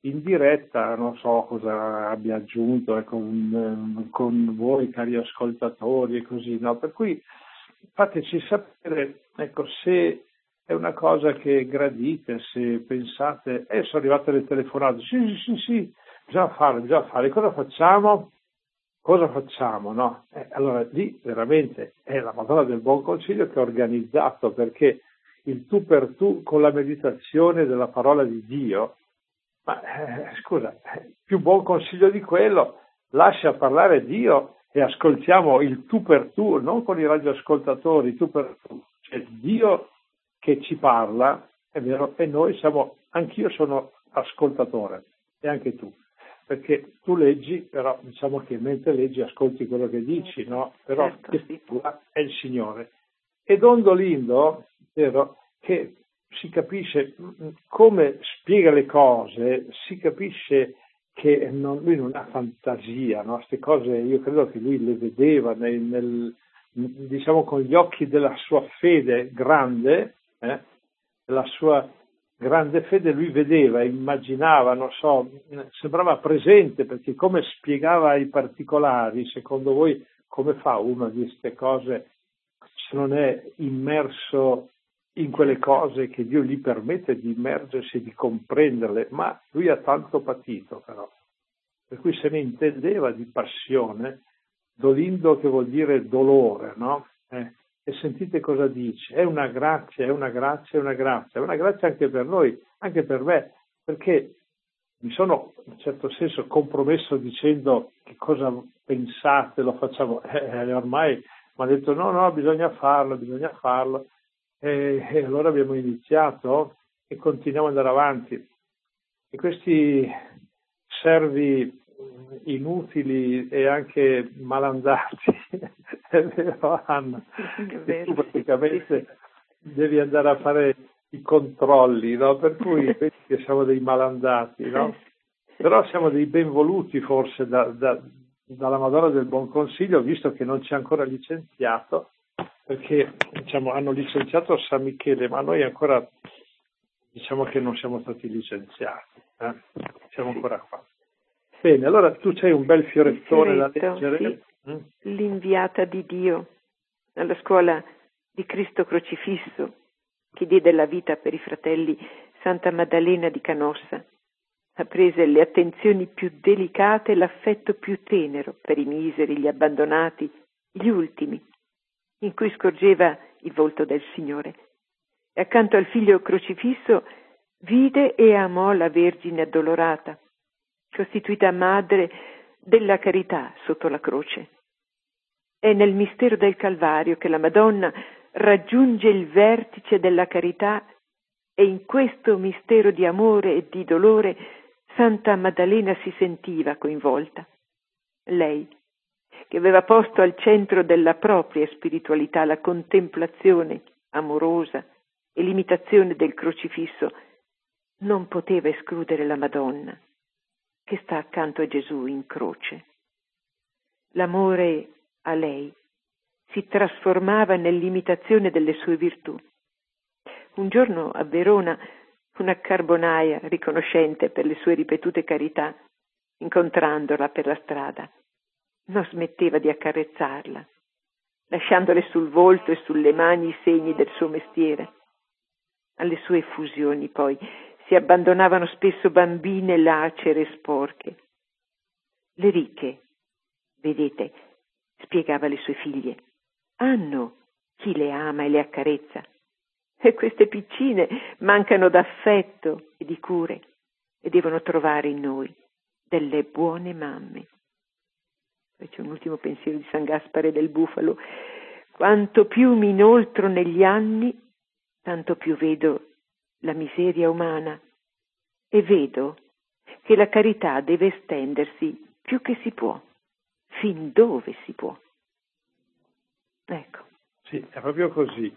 Speaker 1: in diretta, non so cosa abbia aggiunto eh, con, con voi cari ascoltatori e così, no? Per cui fateci sapere, ecco, se è una cosa che gradite, se pensate, eh, sono arrivate le telefonate, sì, sì, sì, sì, bisogna farlo, bisogna fare, cosa facciamo? Cosa facciamo, no? Eh, allora lì veramente è la Madonna del Buon Consiglio che ha organizzato, perché il tu per tu con la meditazione della parola di Dio, ma eh, scusa, più buon consiglio di quello, lascia parlare Dio e ascoltiamo il tu per tu, non con i radioascoltatori, tu per tu, cioè Dio che ci parla, è vero, e noi siamo, anch'io sono ascoltatore, e anche tu, perché tu leggi, però diciamo che mentre leggi ascolti quello che dici, no? Però
Speaker 2: certo,
Speaker 1: che
Speaker 2: sì.
Speaker 1: è il Signore. E Don Dolindo, vero, che si capisce come spiega le cose, si capisce che non, lui non ha fantasia, no? Queste cose io credo che lui le vedeva nel, nel, diciamo con gli occhi della sua fede grande, eh? La sua grande fede lui vedeva, immaginava, non so, sembrava presente, perché come spiegava i particolari, secondo voi come fa uno di queste cose se non è immerso in quelle cose che Dio gli permette di immergersi e di comprenderle? Ma lui ha tanto patito però, per cui se ne intendeva di passione, dolindo che vuol dire dolore, no? Eh, e sentite cosa dice, è una grazia, è una grazia, è una grazia, è una grazia anche per noi, anche per me, perché mi sono in un certo senso compromesso dicendo che cosa pensate, lo facciamo, eh, ormai mi ha detto no, no, bisogna farlo, bisogna farlo, e, e allora abbiamo iniziato e continuiamo ad andare avanti. E questi servi inutili e anche malandati, è vero Anna,
Speaker 2: È
Speaker 1: che
Speaker 2: vero,
Speaker 1: tu praticamente
Speaker 2: sì, sì.
Speaker 1: devi andare a fare i controlli, no? Per cui vedi che siamo dei malandati, no? Però siamo dei benvoluti forse da, da, dalla Madonna del Buon Consiglio, visto che non ci ha ancora licenziato, perché diciamo, hanno licenziato San Michele, ma noi ancora diciamo che non siamo stati licenziati, eh? Siamo ancora qua. Bene, allora tu c'hai un bel fiorettone da leggere.
Speaker 2: Sì. Mm? L'inviata di Dio alla scuola di Cristo crocifisso, che diede la vita per i fratelli, Santa Maddalena di Canossa, ha preso le attenzioni più delicate e l'affetto più tenero per i miseri, gli abbandonati, gli ultimi, in cui scorgeva il volto del Signore. E accanto al figlio crocifisso vide e amò la Vergine addolorata, costituita madre della carità sotto la croce. È nel mistero del Calvario che la Madonna raggiunge il vertice della carità, e in questo mistero di amore e di dolore Santa Maddalena si sentiva coinvolta. Lei, che aveva posto al centro della propria spiritualità la contemplazione amorosa e l'imitazione del crocifisso, non poteva escludere la Madonna, che sta accanto a Gesù in croce. L'amore a lei si trasformava nell'imitazione delle sue virtù. Un giorno a Verona, una carbonaia riconoscente per le sue ripetute carità, incontrandola per la strada, non smetteva di accarezzarla, lasciandole sul volto e sulle mani i segni del suo mestiere. Alle sue effusioni poi si abbandonavano spesso bambine lacere e sporche. Le ricche, vedete, spiegava alle sue figlie, hanno chi le ama e le accarezza, e queste piccine mancano d'affetto e di cure e devono trovare in noi delle buone mamme. Poi c'è un ultimo pensiero di San Gaspare del Bufalo: quanto più mi inoltro negli anni, tanto più vedo la miseria umana e vedo che la carità deve estendersi più che si può, fin dove si può. Ecco.
Speaker 1: Sì, è proprio così.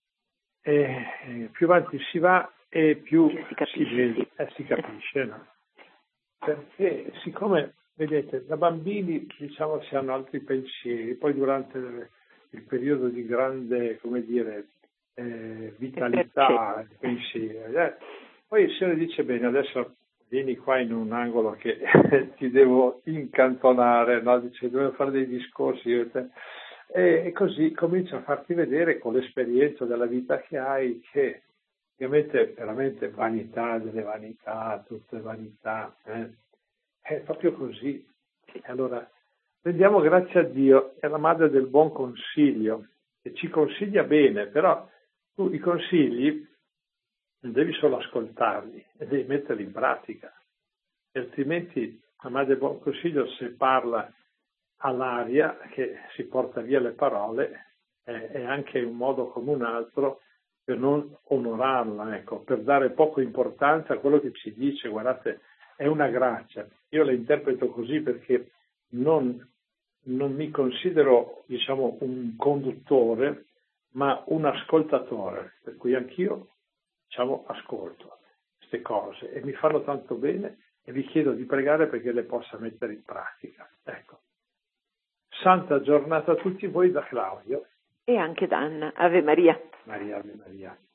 Speaker 1: E più avanti si va e più
Speaker 2: si capisce,
Speaker 1: si, vede,
Speaker 2: sì.
Speaker 1: eh, si capisce, no? Perché siccome, vedete, da bambini diciamo si hanno altri pensieri, poi durante il, il periodo di grande, come dire, eh, vitalità, pensieri, eh, poi il Signore dice bene, adesso vieni qua in un angolo che ti devo incantonare, no? Dice, devo fare dei discorsi io e te. E così comincia a farti vedere con l'esperienza della vita che hai che ovviamente veramente vanità delle vanità, tutte vanità, eh? È proprio così. E allora rendiamo grazie a Dio, è la madre del buon consiglio, che ci consiglia bene, però tu i consigli non devi solo ascoltarli e devi metterli in pratica, e altrimenti la madre del buon consiglio, se parla all'aria che si porta via le parole, è, è anche un modo come un altro per non onorarla, ecco, per dare poco importanza a quello che ci dice. Guardate, è una grazia. Io la interpreto così perché non, non mi considero, diciamo, un conduttore, ma un ascoltatore, per cui anch'io, diciamo, ascolto queste cose e mi fanno tanto bene e vi chiedo di pregare perché le possa mettere in pratica. Ecco. Santa giornata a tutti voi da Claudio.
Speaker 2: E anche da Anna. Ave Maria.
Speaker 1: Maria, Ave Maria.